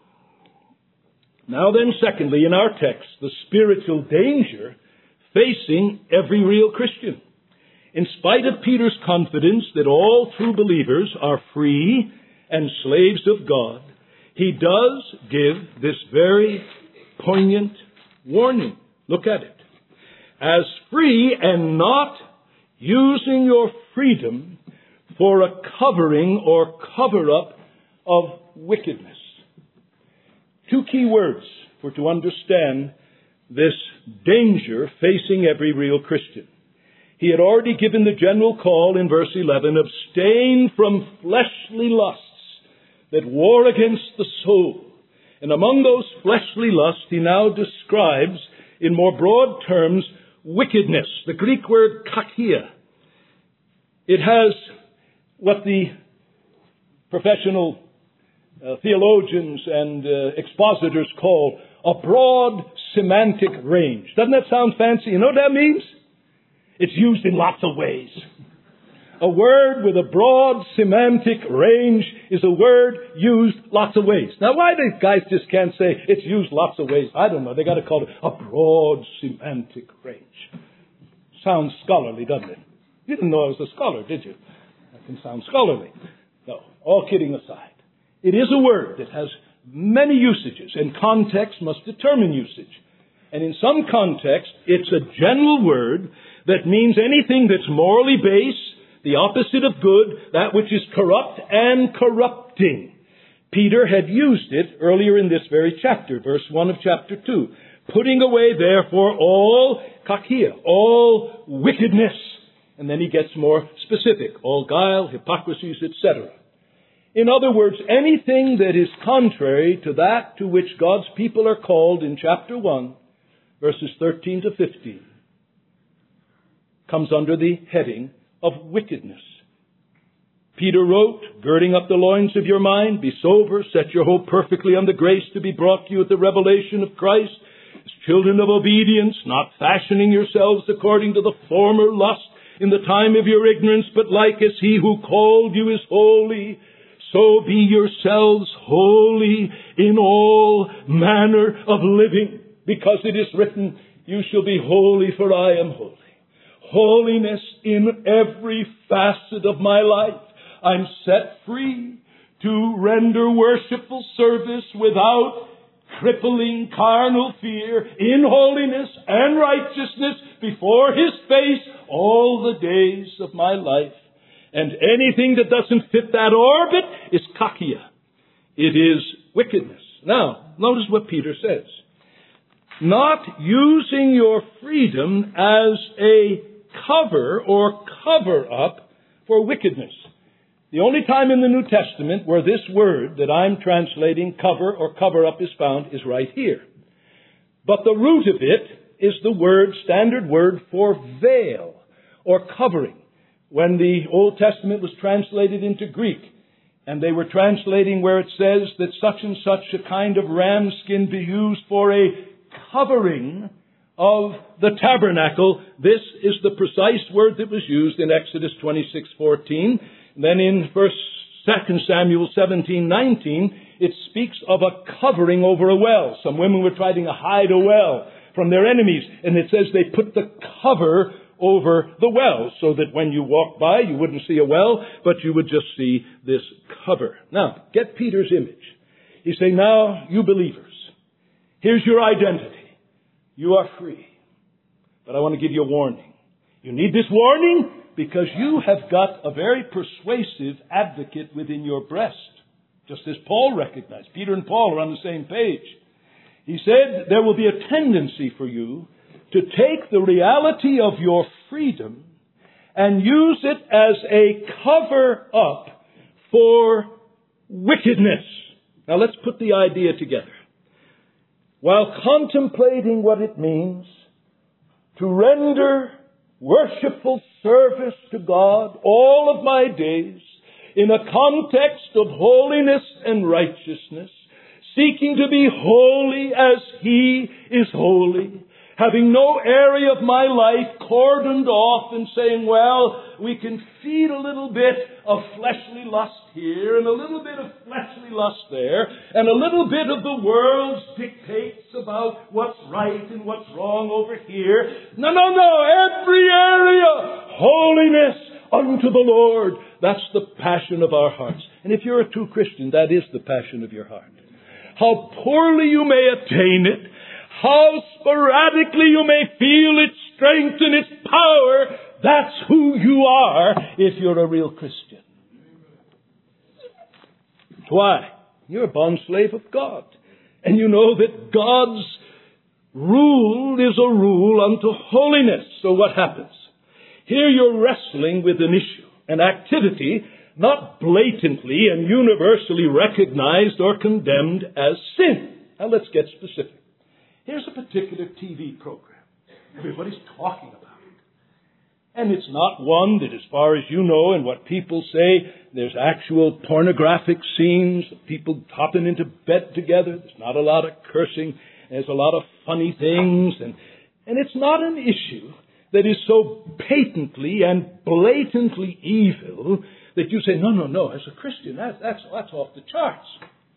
Now then, secondly, in our text, the spiritual danger facing every real Christian. In spite of Peter's confidence that all true believers are free and slaves of God, he does give this very poignant warning. Look at it. As free and not using your freedom for a covering or cover-up of wickedness. 2 key words for to understand this danger facing every real Christian. He had already given the general call in verse 11, abstain from fleshly lusts that war against the soul. And among those fleshly lusts, he now describes in more broad terms wickedness. The Greek word kakia. It has what the professional theologians and expositors call a broad semantic range. Doesn't that sound fancy? You know what that means? It's used in lots of ways. A word with a broad semantic range is a word used lots of ways. Now, why these guys just can't say it's used lots of ways? I don't know. They got to call it a broad semantic range. Sounds scholarly, doesn't it? You didn't know I was a scholar, did you? That can sound scholarly. No, all kidding aside. It is a word that has many usages, and context must determine usage. And in some context, it's a general word that means anything that's morally base, the opposite of good, that which is corrupt and corrupting. Peter had used it earlier in this very chapter, verse 1 of chapter 2. Putting away, therefore, all kakia, all wickedness. And then he gets more specific, all guile, hypocrisies, etc. In other words, anything that is contrary to that to which God's people are called in chapter 1, verses 13 to 15, comes under the heading of wickedness. Peter wrote, girding up the loins of your mind, be sober, set your hope perfectly on the grace to be brought to you at the revelation of Christ, as children of obedience, not fashioning yourselves according to the former lust in the time of your ignorance, but like as he who called you is holy, so be yourselves holy in all manner of living, because it is written, you shall be holy, for I am holy. Holiness in every facet of my life. I'm set free to render worshipful service without crippling carnal fear, in holiness and righteousness before His face all the days of my life. And anything that doesn't fit that orbit is kakia. It is wickedness. Now, notice what Peter says. Not using your freedom as a cover or cover-up for wickedness. The only time in the New Testament where this word that I'm translating, cover or cover-up, is found is right here. But the root of it is the standard word for veil or covering. When the Old Testament was translated into Greek, and they were translating where it says that such and such a kind of ram skin be used for a covering of the tabernacle, this is the precise word that was used in Exodus 26:14. Then in 2 Samuel 17:19, it speaks of a covering over a well. Some women were trying to hide a well from their enemies, and it says they put the cover over the well so that when you walk by, you wouldn't see a well, but you would just see this cover. Now, get Peter's image. He's saying, now, you believers, here's your identity. You are free. But I want to give you a warning. You need this warning because you have got a very persuasive advocate within your breast, just as Paul recognized. Peter and Paul are on the same page. He said there will be a tendency for you to take the reality of your freedom and use it as a cover-up for wickedness. Now let's put the idea together. While contemplating what it means to render worshipful service to God all of my days in a context of holiness and righteousness, seeking to be holy as He is holy, having no area of my life cordoned off and saying, well, we can feed a little bit of fleshly lust here and a little bit of fleshly lust there and a little bit of the world's dictates about what's right and what's wrong over here. No. Every area, holiness unto the Lord. That's the passion of our hearts. And if you're a true Christian, that is the passion of your heart. How poorly you may attain it, how sporadically you may feel its strength and its power, that's who you are if you're a real Christian. Why? You're a bondslave of God. And you know that God's rule is a rule unto holiness. So what happens? Here you're wrestling with an issue, an activity not blatantly and universally recognized or condemned as sin. Now let's get specific. Here's a particular TV program. Everybody's talking about it. And it's not one that, as far as you know and what people say, there's actual pornographic scenes, people hopping into bed together. There's not a lot of cursing. There's a lot of funny things. And it's not an issue that is so patently and blatantly evil that you say, no, as a Christian, that's off the charts.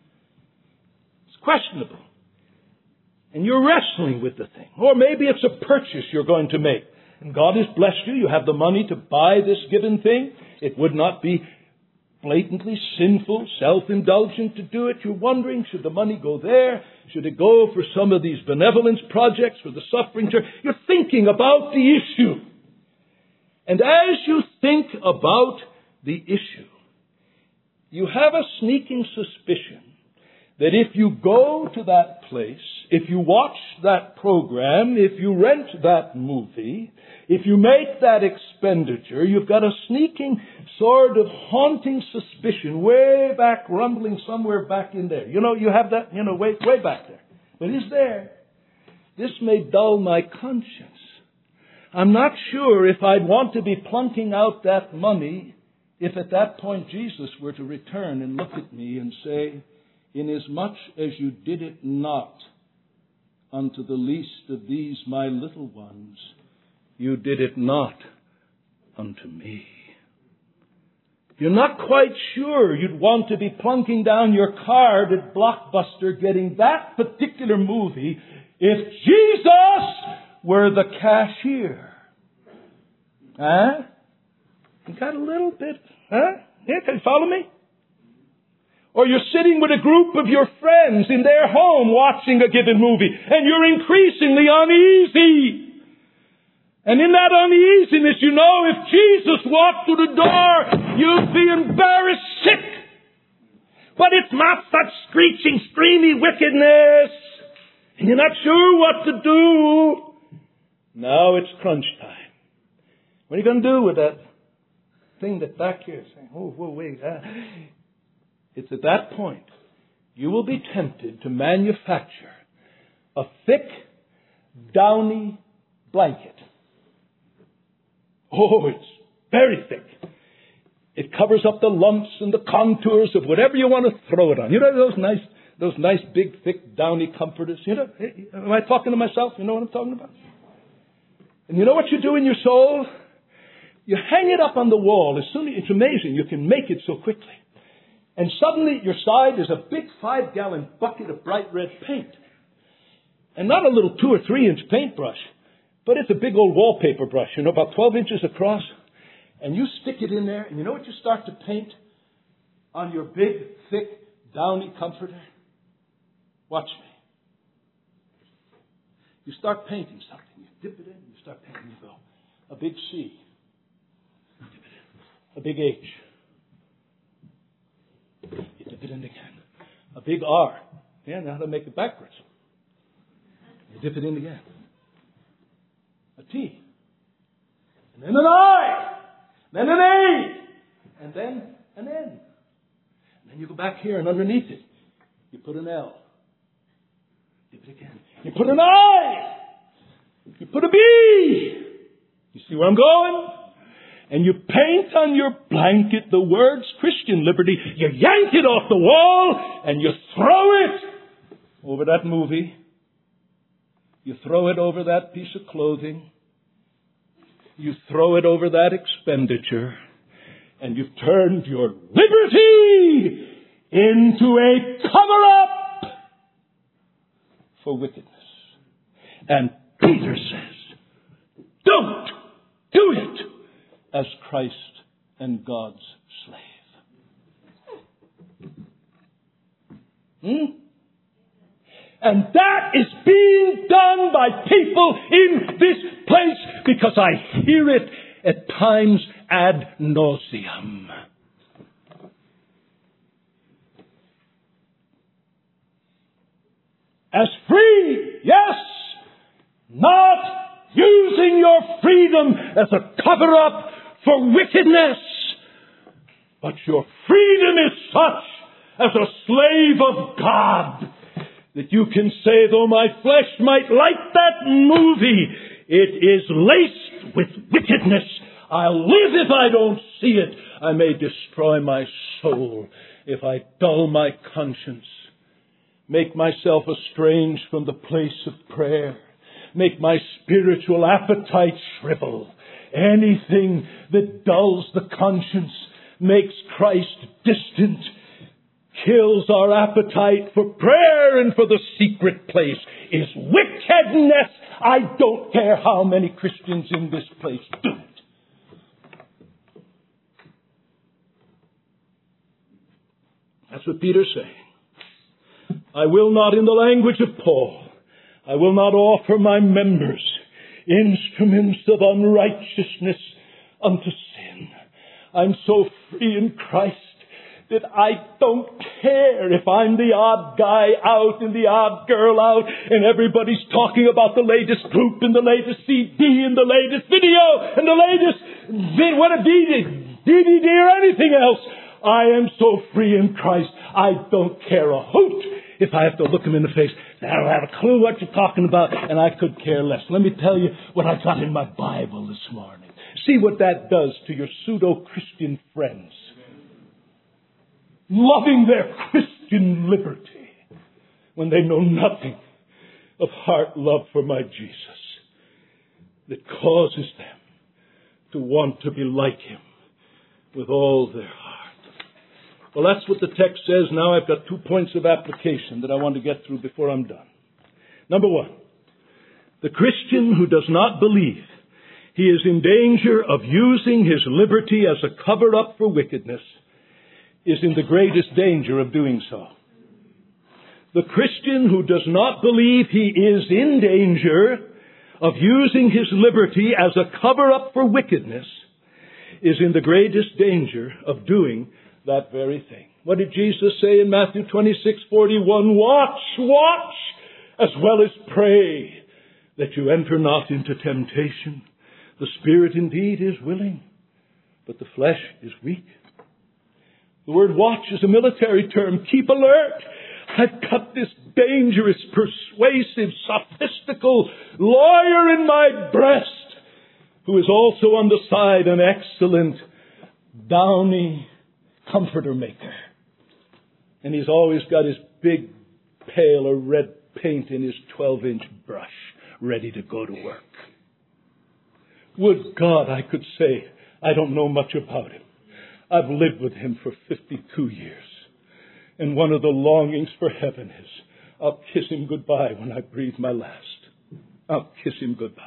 It's questionable. And you're wrestling with the thing. Or maybe it's a purchase you're going to make. And God has blessed you. You have the money to buy this given thing. It would not be blatantly sinful, self-indulgent to do it. You're wondering, should the money go there? Should it go for some of these benevolence projects for the suffering church? You're thinking about the issue. And as you think about the issue, you have a sneaking suspicion that if you go to that place, if you watch that program, if you rent that movie, if you make that expenditure, you've got a sneaking sort of haunting suspicion way back, rumbling somewhere back in there. You know, you have that, way back there. But it's there. This may dull my conscience. I'm not sure if I'd want to be plunking out that money if at that point Jesus were to return and look at me and say, inasmuch as you did it not unto the least of these my little ones, you did it not unto me. You're not quite sure you'd want to be plunking down your card at Blockbuster getting that particular movie if Jesus were the cashier. Huh? You got a little bit, huh? Here, can you follow me? Or you're sitting with a group of your friends in their home watching a given movie, and you're increasingly uneasy. And in that uneasiness, you know, if Jesus walked through the door, you'd be embarrassed sick. But it's not such screeching, screamy wickedness. And you're not sure what to do. Now it's crunch time. What are you going to do with that thing that's back here? Saying, oh, wait. It's at that point you will be tempted to manufacture a thick, downy blanket. Oh, it's very thick. It covers up the lumps and the contours of whatever you want to throw it on. You know those nice big, thick, downy comforters? You know, am I talking to myself? You know what I'm talking about? And you know what you do in your soul? You hang it up on the wall. It's amazing. You can make it so quickly. And suddenly at your side is a big 5-gallon bucket of bright red paint. And not a little 2 or 3 inch paintbrush, but it's a big old wallpaper brush, about 12 inches across. And you stick it in there, and you know what you start to paint on your big, thick, downy comforter? Watch me. You start painting something. You dip it in, you start painting, you go. A big C. Dip it in. A big H. You dip it in again. A big R. Yeah, now how to make it backwards. You dip it in again. A T. And then an I. Then an A. And then an N. And then you go back here and underneath it, you put an L. Dip it again. You put an I. You put a B. You see where I'm going? And you paint on your blanket the words Christian liberty. You yank it off the wall and you throw it over that movie. You throw it over that piece of clothing. You throw it over that expenditure. And you've turned your liberty into a cover-up for wickedness. And Peter says, don't do it as Christ and God's slave. And that is being done by people in this place because I hear it at times ad nauseum. As free, yes, not using your freedom as a cover-up for wickedness, but your freedom is such as a slave of God that you can say, though my flesh might like that movie, it is laced with wickedness. I'll live if I don't see it. I may destroy my soul if I dull my conscience. Make myself estranged from the place of prayer. Make my spiritual appetite shrivel. Anything that dulls the conscience, makes Christ distant, kills our appetite for prayer and for the secret place, is wickedness. I don't care how many Christians in this place do it. That's what Peter's saying. I will not, in the language of Paul, I will not offer my members instruments of unrighteousness unto sin. I'm so free in Christ that I don't care if I'm the odd guy out and the odd girl out and everybody's talking about the latest group and the latest CD and the latest video and the latest DVD or anything else. I am so free in Christ, I don't care a hoot if I have to look them in the face. I don't have a clue what you're talking about, and I could care less. Let me tell you what I got in my Bible this morning. See what that does to your pseudo-Christian friends. Loving their Christian liberty when they know nothing of heart love for my Jesus that causes them to want to be like Him with all their heart. Well, that's what the text says. Now I've got 2 points of application that I want to get through before I'm done. Number one, the Christian who does not believe he is in danger of using his liberty as a cover-up for wickedness is in the greatest danger of doing so. The Christian who does not believe he is in danger of using his liberty as a cover-up for wickedness is in the greatest danger of doing that very thing. What did Jesus say in Matthew 26:41? Watch, as well as pray, that you enter not into temptation. The spirit indeed is willing, but the flesh is weak. The word watch is a military term. Keep alert. I've got this dangerous, persuasive, sophistical lawyer in my breast who is also on the side an excellent, downy comforter maker. And he's always got his big pail of red paint in his 12-inch brush ready to go to work. Would God I could say, I don't know much about him. I've lived with him for 52 years. And one of the longings for heaven is, I'll kiss him goodbye when I breathe my last. I'll kiss him goodbye.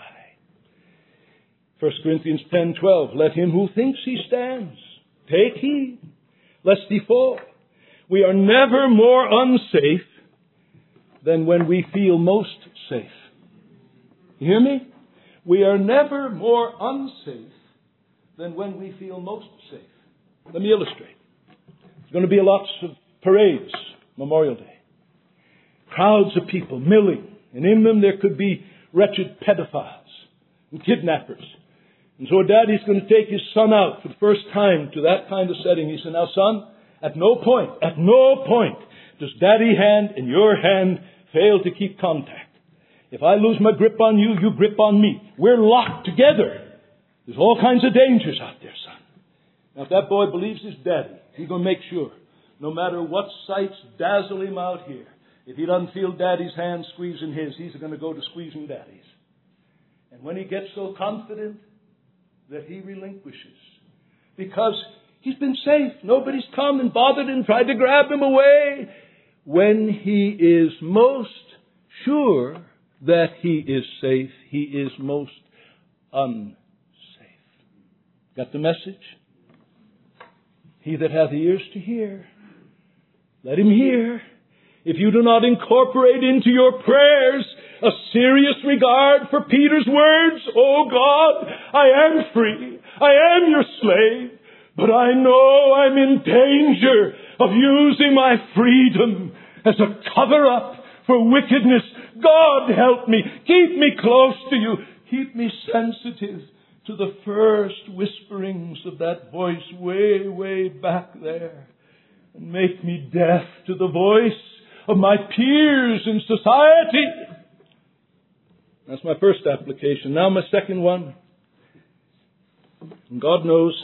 1 Corinthians 10:12, let him who thinks he stands take heed, lest he fall. We are never more unsafe than when we feel most safe. You hear me? We are never more unsafe than when we feel most safe. Let me illustrate. There's going to be lots of parades, Memorial Day. Crowds of people milling, and in them there could be wretched pedophiles and kidnappers. And so a daddy's going to take his son out for the first time to that kind of setting. He said, now son, at no point does daddy hand and your hand fail to keep contact. If I lose my grip on you, you grip on me. We're locked together. There's all kinds of dangers out there, son. Now if that boy believes his daddy, he's going to make sure, no matter what sights dazzle him out here, if he doesn't feel daddy's hand squeezing his, he's going to go to squeezing daddy's. And when he gets so confident that he relinquishes, because he's been safe, nobody's come and bothered and tried to grab him away, when he is most sure that he is safe, he is most unsafe. Got the message? He that hath ears to hear, let him hear. If you do not incorporate into your prayers a serious regard for Peter's words, oh God, I am free, I am your slave, but I know I'm in danger of using my freedom as a cover-up for wickedness. God help me, keep me close to you, keep me sensitive to the first whisperings of that voice way, way back there, and make me deaf to the voice of my peers in society. That's my first application. Now my second one. And God knows,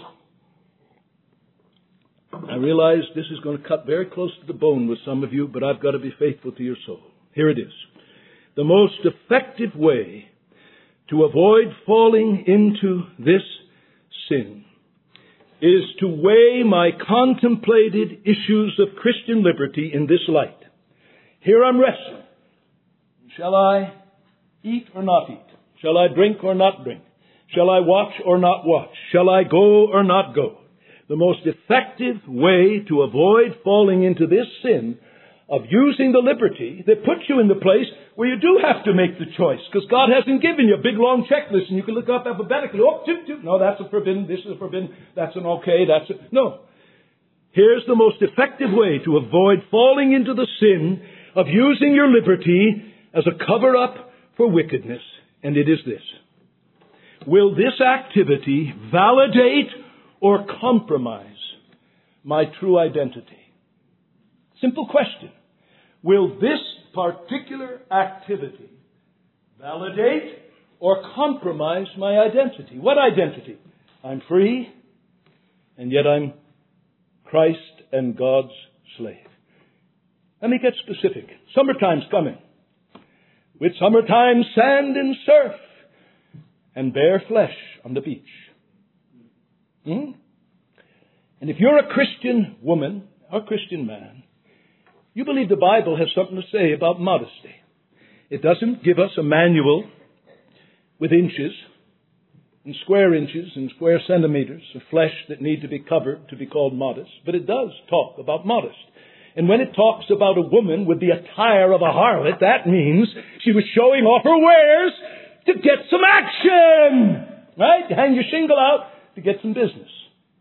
I realize this is going to cut very close to the bone with some of you, but I've got to be faithful to your soul. Here it is. The most effective way to avoid falling into this sin is to weigh my contemplated issues of Christian liberty in this light. Here I'm wrestling. Shall I eat or not eat? Shall I drink or not drink? Shall I watch or not watch? Shall I go or not go? The most effective way to avoid falling into this sin of using the liberty that puts you in the place where you do have to make the choice, because God hasn't given you a big long checklist and you can look up alphabetically. Oh, no, that's a forbidden, this is a forbidden, that's an okay, that's a... No. Here's the most effective way to avoid falling into the sin of using your liberty as a cover-up for wickedness, and it is this. Will this activity validate or compromise my true identity? Simple question. Will this particular activity validate or compromise my identity? What identity? I'm free, and yet I'm Christ and God's slave. Let me get specific. Summertime's coming. With summertime sand and surf and bare flesh on the beach. And if you're a Christian woman or Christian man, you believe the Bible has something to say about modesty. It doesn't give us a manual with inches and square centimeters of flesh that need to be covered to be called modest, but it does talk about modest. And when it talks about a woman with the attire of a harlot, that means she was showing off her wares to get some action. Right? You hang your shingle out to get some business.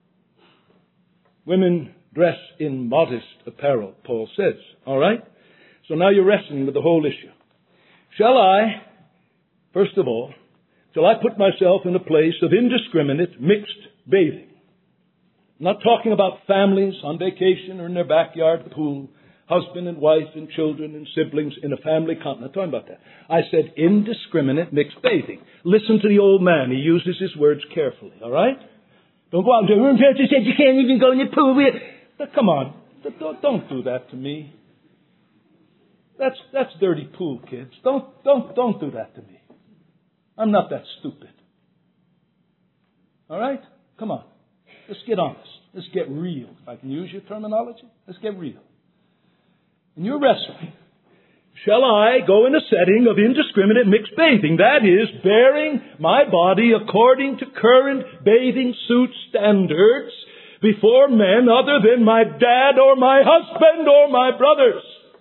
Women dress in modest apparel, Paul says. All right? So now you're wrestling with the whole issue. First of all, shall I put myself in a place of indiscriminate mixed bathing? I'm not talking about families on vacation or in their backyard pool, husband and wife and children and siblings in a family continent. I'm not talking about that. I said indiscriminate mixed bathing. Listen to the old man. He uses his words carefully, all right? Don't go out and do, you said you can't even go in the pool. But come on. Don't do that to me. That's dirty pool, kids. Don't do that to me. I'm not that stupid. All right? Come on. Let's get honest. Let's get real. If I can use your terminology, let's get real. And you're wrestling. Shall I go in a setting of indiscriminate mixed bathing? That is, bearing my body according to current bathing suit standards before men other than my dad or my husband or my brothers.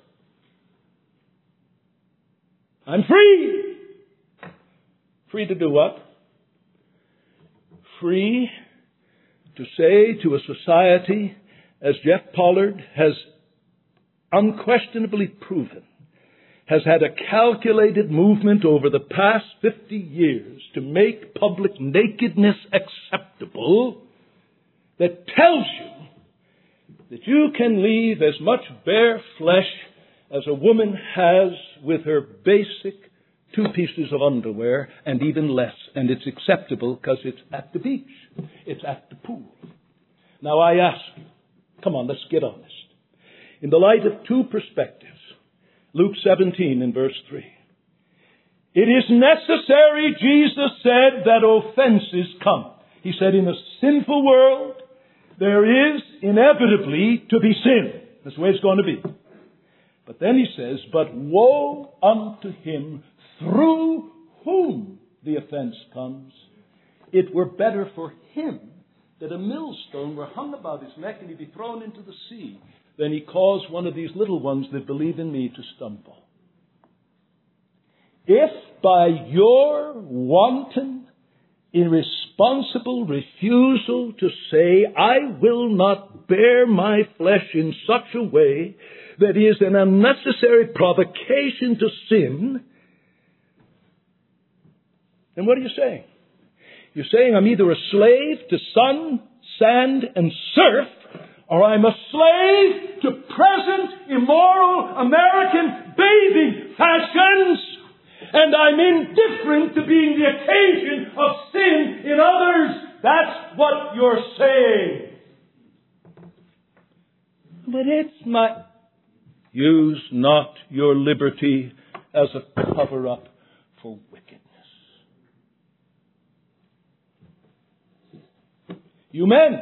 I'm free. Free to do what? Free to say to a society, as Jeff Pollard has unquestionably proven, has had a calculated movement over the past 50 years to make public nakedness acceptable, that tells you that you can leave as much bare flesh as a woman has with her basic 2 pieces of underwear, and even less. And it's acceptable because it's at the beach. It's at the pool. Now I ask you, come on, let's get honest. In the light of 2 perspectives, Luke 17 in verse 3. It is necessary, Jesus said, that offenses come. He said, in a sinful world, there is inevitably to be sin. That's the way it's going to be. But then he says, but woe unto him through whom the offense comes. It were better for him that a millstone were hung about his neck and he'd be thrown into the sea than he cause one of these little ones that believe in me to stumble. If by your wanton, irresponsible refusal to say, I will not bear my flesh in such a way that is an unnecessary provocation to sin, then what are you saying? You're saying I'm either a slave to sun, sand, and surf, or I'm a slave to present immoral American bathing fashions, and I'm indifferent to being the occasion of sin in others. That's what you're saying. But it's my... Use not your liberty as a cover-up for wickedness. You men,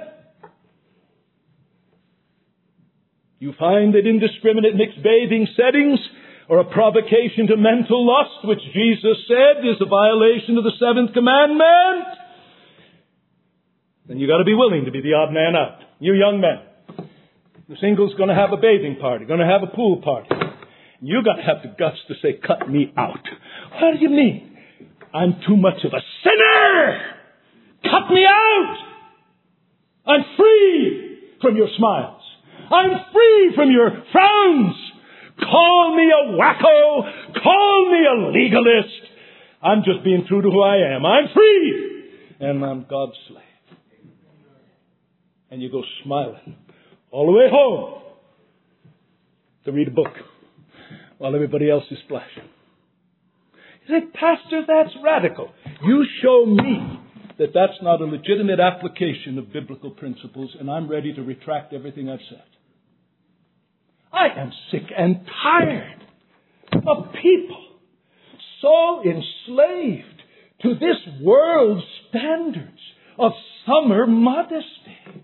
you find that indiscriminate mixed bathing settings are a provocation to mental lust, which Jesus said is a violation of the 7th commandment. Then you got to be willing to be the odd man out. You young men. The single's going to have a bathing party, going to have a pool party. You got to have the guts to say, cut me out. What do you mean? I'm too much of a sinner. Cut me out. I'm free from your smiles. I'm free from your frowns. Call me a wacko. Call me a legalist. I'm just being true to who I am. I'm free. And I'm God's slave. And you go smiling all the way home to read a book while everybody else is splashing. You say, Pastor, that's radical. You show me that that's not a legitimate application of biblical principles, and I'm ready to retract everything I've said. I am sick and tired of people so enslaved to this world's standards of summer modesty.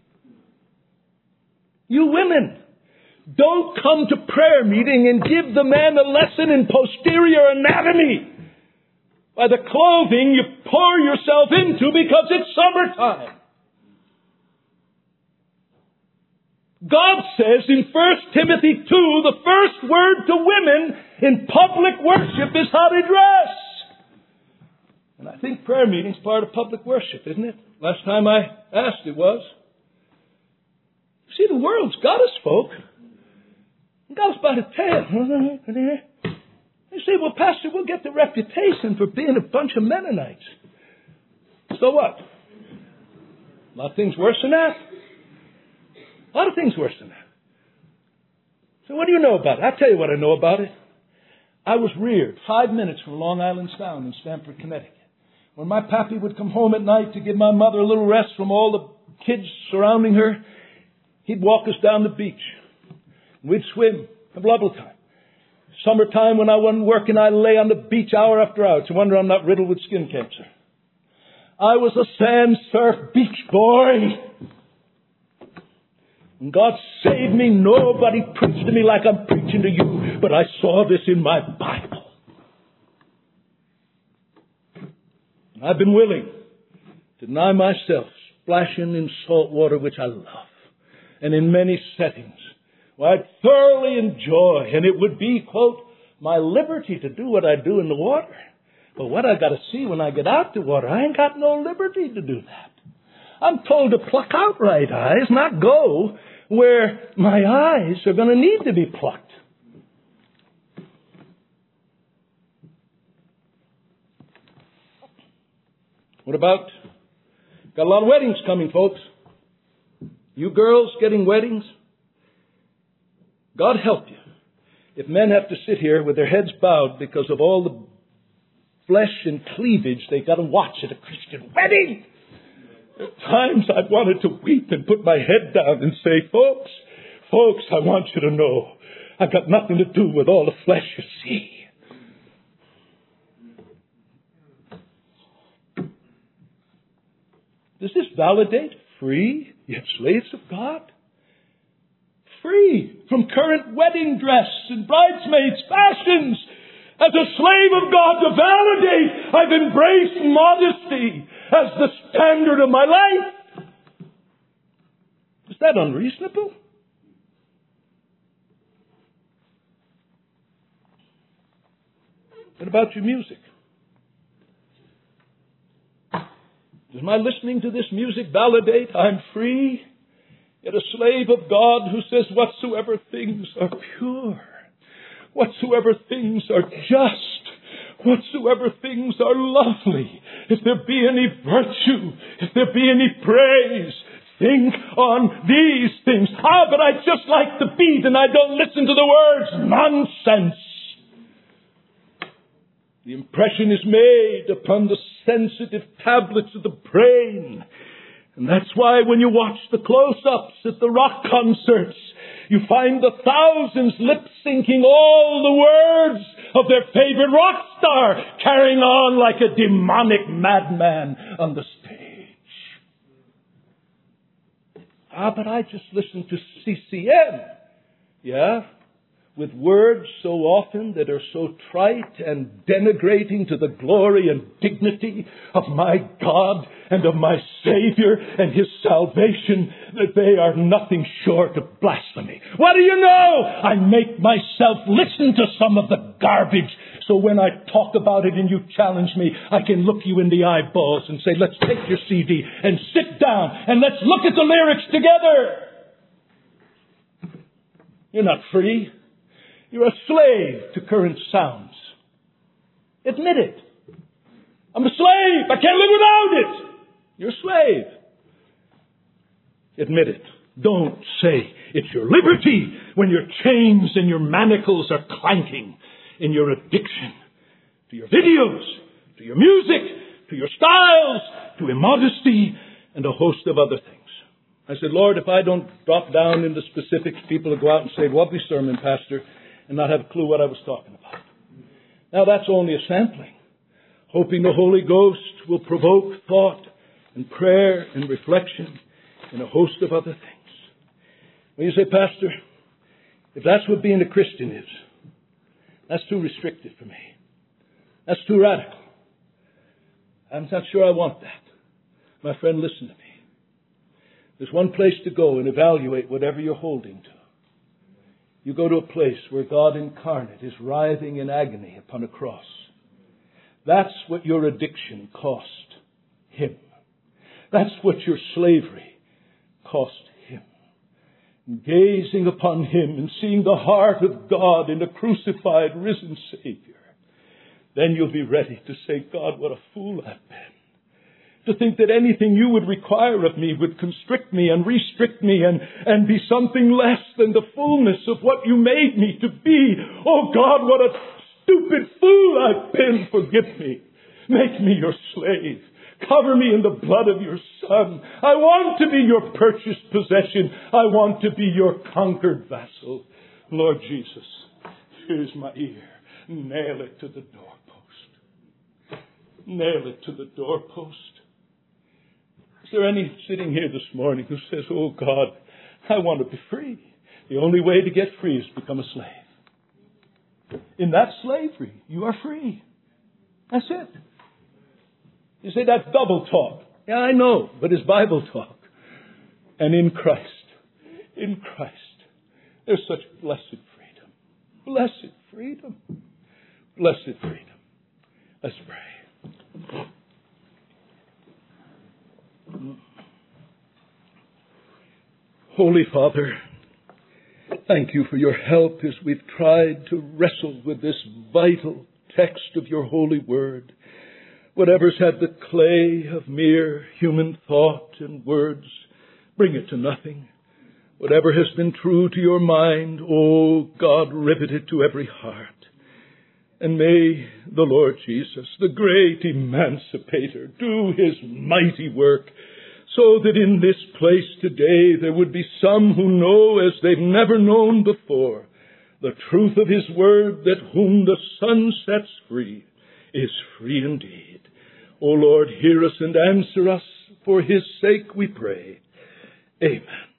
You women, don't come to prayer meeting and give the man a lesson in posterior anatomy by the clothing you pour yourself into because it's summertime. God says in 1 Timothy 2, the first word to women in public worship is how to dress. And I think prayer meeting's part of public worship, isn't it? Last time I asked, it was. See, the world's got us, folk. It got us by the tail. They say, well, Pastor, we'll get the reputation for being a bunch of Mennonites. So what? A lot of things worse than that. A lot of things worse than that. So what do you know about it? I'll tell you what I know about it. I was reared 5 minutes from Long Island Sound in Stamford, Connecticut. When my pappy would come home at night to give my mother a little rest from all the kids surrounding her, he'd walk us down the beach. We'd swim, have lovely time. Summertime when I wasn't working, I'd lay on the beach hour after hour. It's a wonder I'm not riddled with skin cancer. I was a sand surf beach boy. And God saved me. Nobody preached to me like I'm preaching to you. But I saw this in my Bible. And I've been willing to deny myself splashing in salt water, which I love. And in many settings where I'd thoroughly enjoy. And it would be, quote, my liberty to do what I do in the water. But what I got to see when I get out the water, I ain't got no liberty to do that. I'm told to pluck out right eyes, not go where my eyes are going to need to be plucked. What about, got a lot of weddings coming, folks. You girls getting weddings? God help you. If men have to sit here with their heads bowed because of all the flesh and cleavage they got to watch at a Christian wedding. At times I've wanted to weep and put my head down and say, folks, I want you to know I've got nothing to do with all the flesh you see. Does this validate free, yet slaves of God? Free from current wedding dress and bridesmaids' fashions. As a slave of God to validate, I've embraced modesty as the standard of my life. Is that unreasonable? What about your music? Does my listening to this music validate I'm free, yet a slave of God who says whatsoever things are pure, whatsoever things are just, whatsoever things are lovely, if there be any virtue, if there be any praise, think on these things. But I just like the beat and I don't listen to the words. Nonsense. The impression is made upon the sensitive tablets of the brain. And that's why when you watch the close-ups at the rock concerts, you find the thousands lip-syncing all the words of their favorite rock star, carrying on like a demonic madman on the stage. But I just listen to CCM. Yeah? With words so often that are so trite and denigrating to the glory and dignity of my God and of my Savior and His salvation, that they are nothing short of blasphemy. What do you know? I make myself listen to some of the garbage, so when I talk about it and you challenge me, I can look you in the eyeballs and say, let's take your CD and sit down and let's look at the lyrics together. You're not free. You're a slave to current sounds. Admit it. I'm a slave. I can't live without it. You're a slave. Admit it. Don't say it's your liberty when your chains and your manacles are clanking in your addiction to your videos, to your music, to your styles, to immodesty, and a host of other things. I said, Lord, if I don't drop down into specifics, people will go out and say, lovely sermon, Pastor, and not have a clue what I was talking about. Now that's only a sampling, hoping the Holy Ghost will provoke thought and prayer and reflection and a host of other things. When you say, Pastor, if that's what being a Christian is, that's too restrictive for me. That's too radical. I'm not sure I want that. My friend, listen to me. There's one place to go and evaluate whatever you're holding to. You go to a place where God incarnate is writhing in agony upon a cross. That's what your addiction cost Him. That's what your slavery cost Him. Gazing upon Him and seeing the heart of God in a crucified, risen Savior, then you'll be ready to say, God, what a fool I've been. To think that anything you would require of me would constrict me and restrict me and be something less than the fullness of what you made me to be. Oh God, what a stupid fool I've been. Forgive me. Make me your slave. Cover me in the blood of your Son. I want to be your purchased possession. I want to be your conquered vassal. Lord Jesus, here's my ear. Nail it to the doorpost. Nail it to the doorpost. Is there any sitting here this morning who says, oh God, I want to be free? The only way to get free is to become a slave. In that slavery, you are free. That's it. You say that's double talk. Yeah, I know, but it's Bible talk. And in Christ, there's such blessed freedom. Blessed freedom. Blessed freedom. Let's pray. Holy Father, thank you for your help as we've tried to wrestle with this vital text of your holy word. Whatever's had the clay of mere human thought and words, bring it to nothing. Whatever has been true to your mind, oh God, rivet it to every heart. And may the Lord Jesus, the great emancipator, do His mighty work so that in this place today there would be some who know as they've never known before the truth of His word, that whom the Son sets free is free indeed. O Lord, hear us and answer us. For His sake we pray. Amen.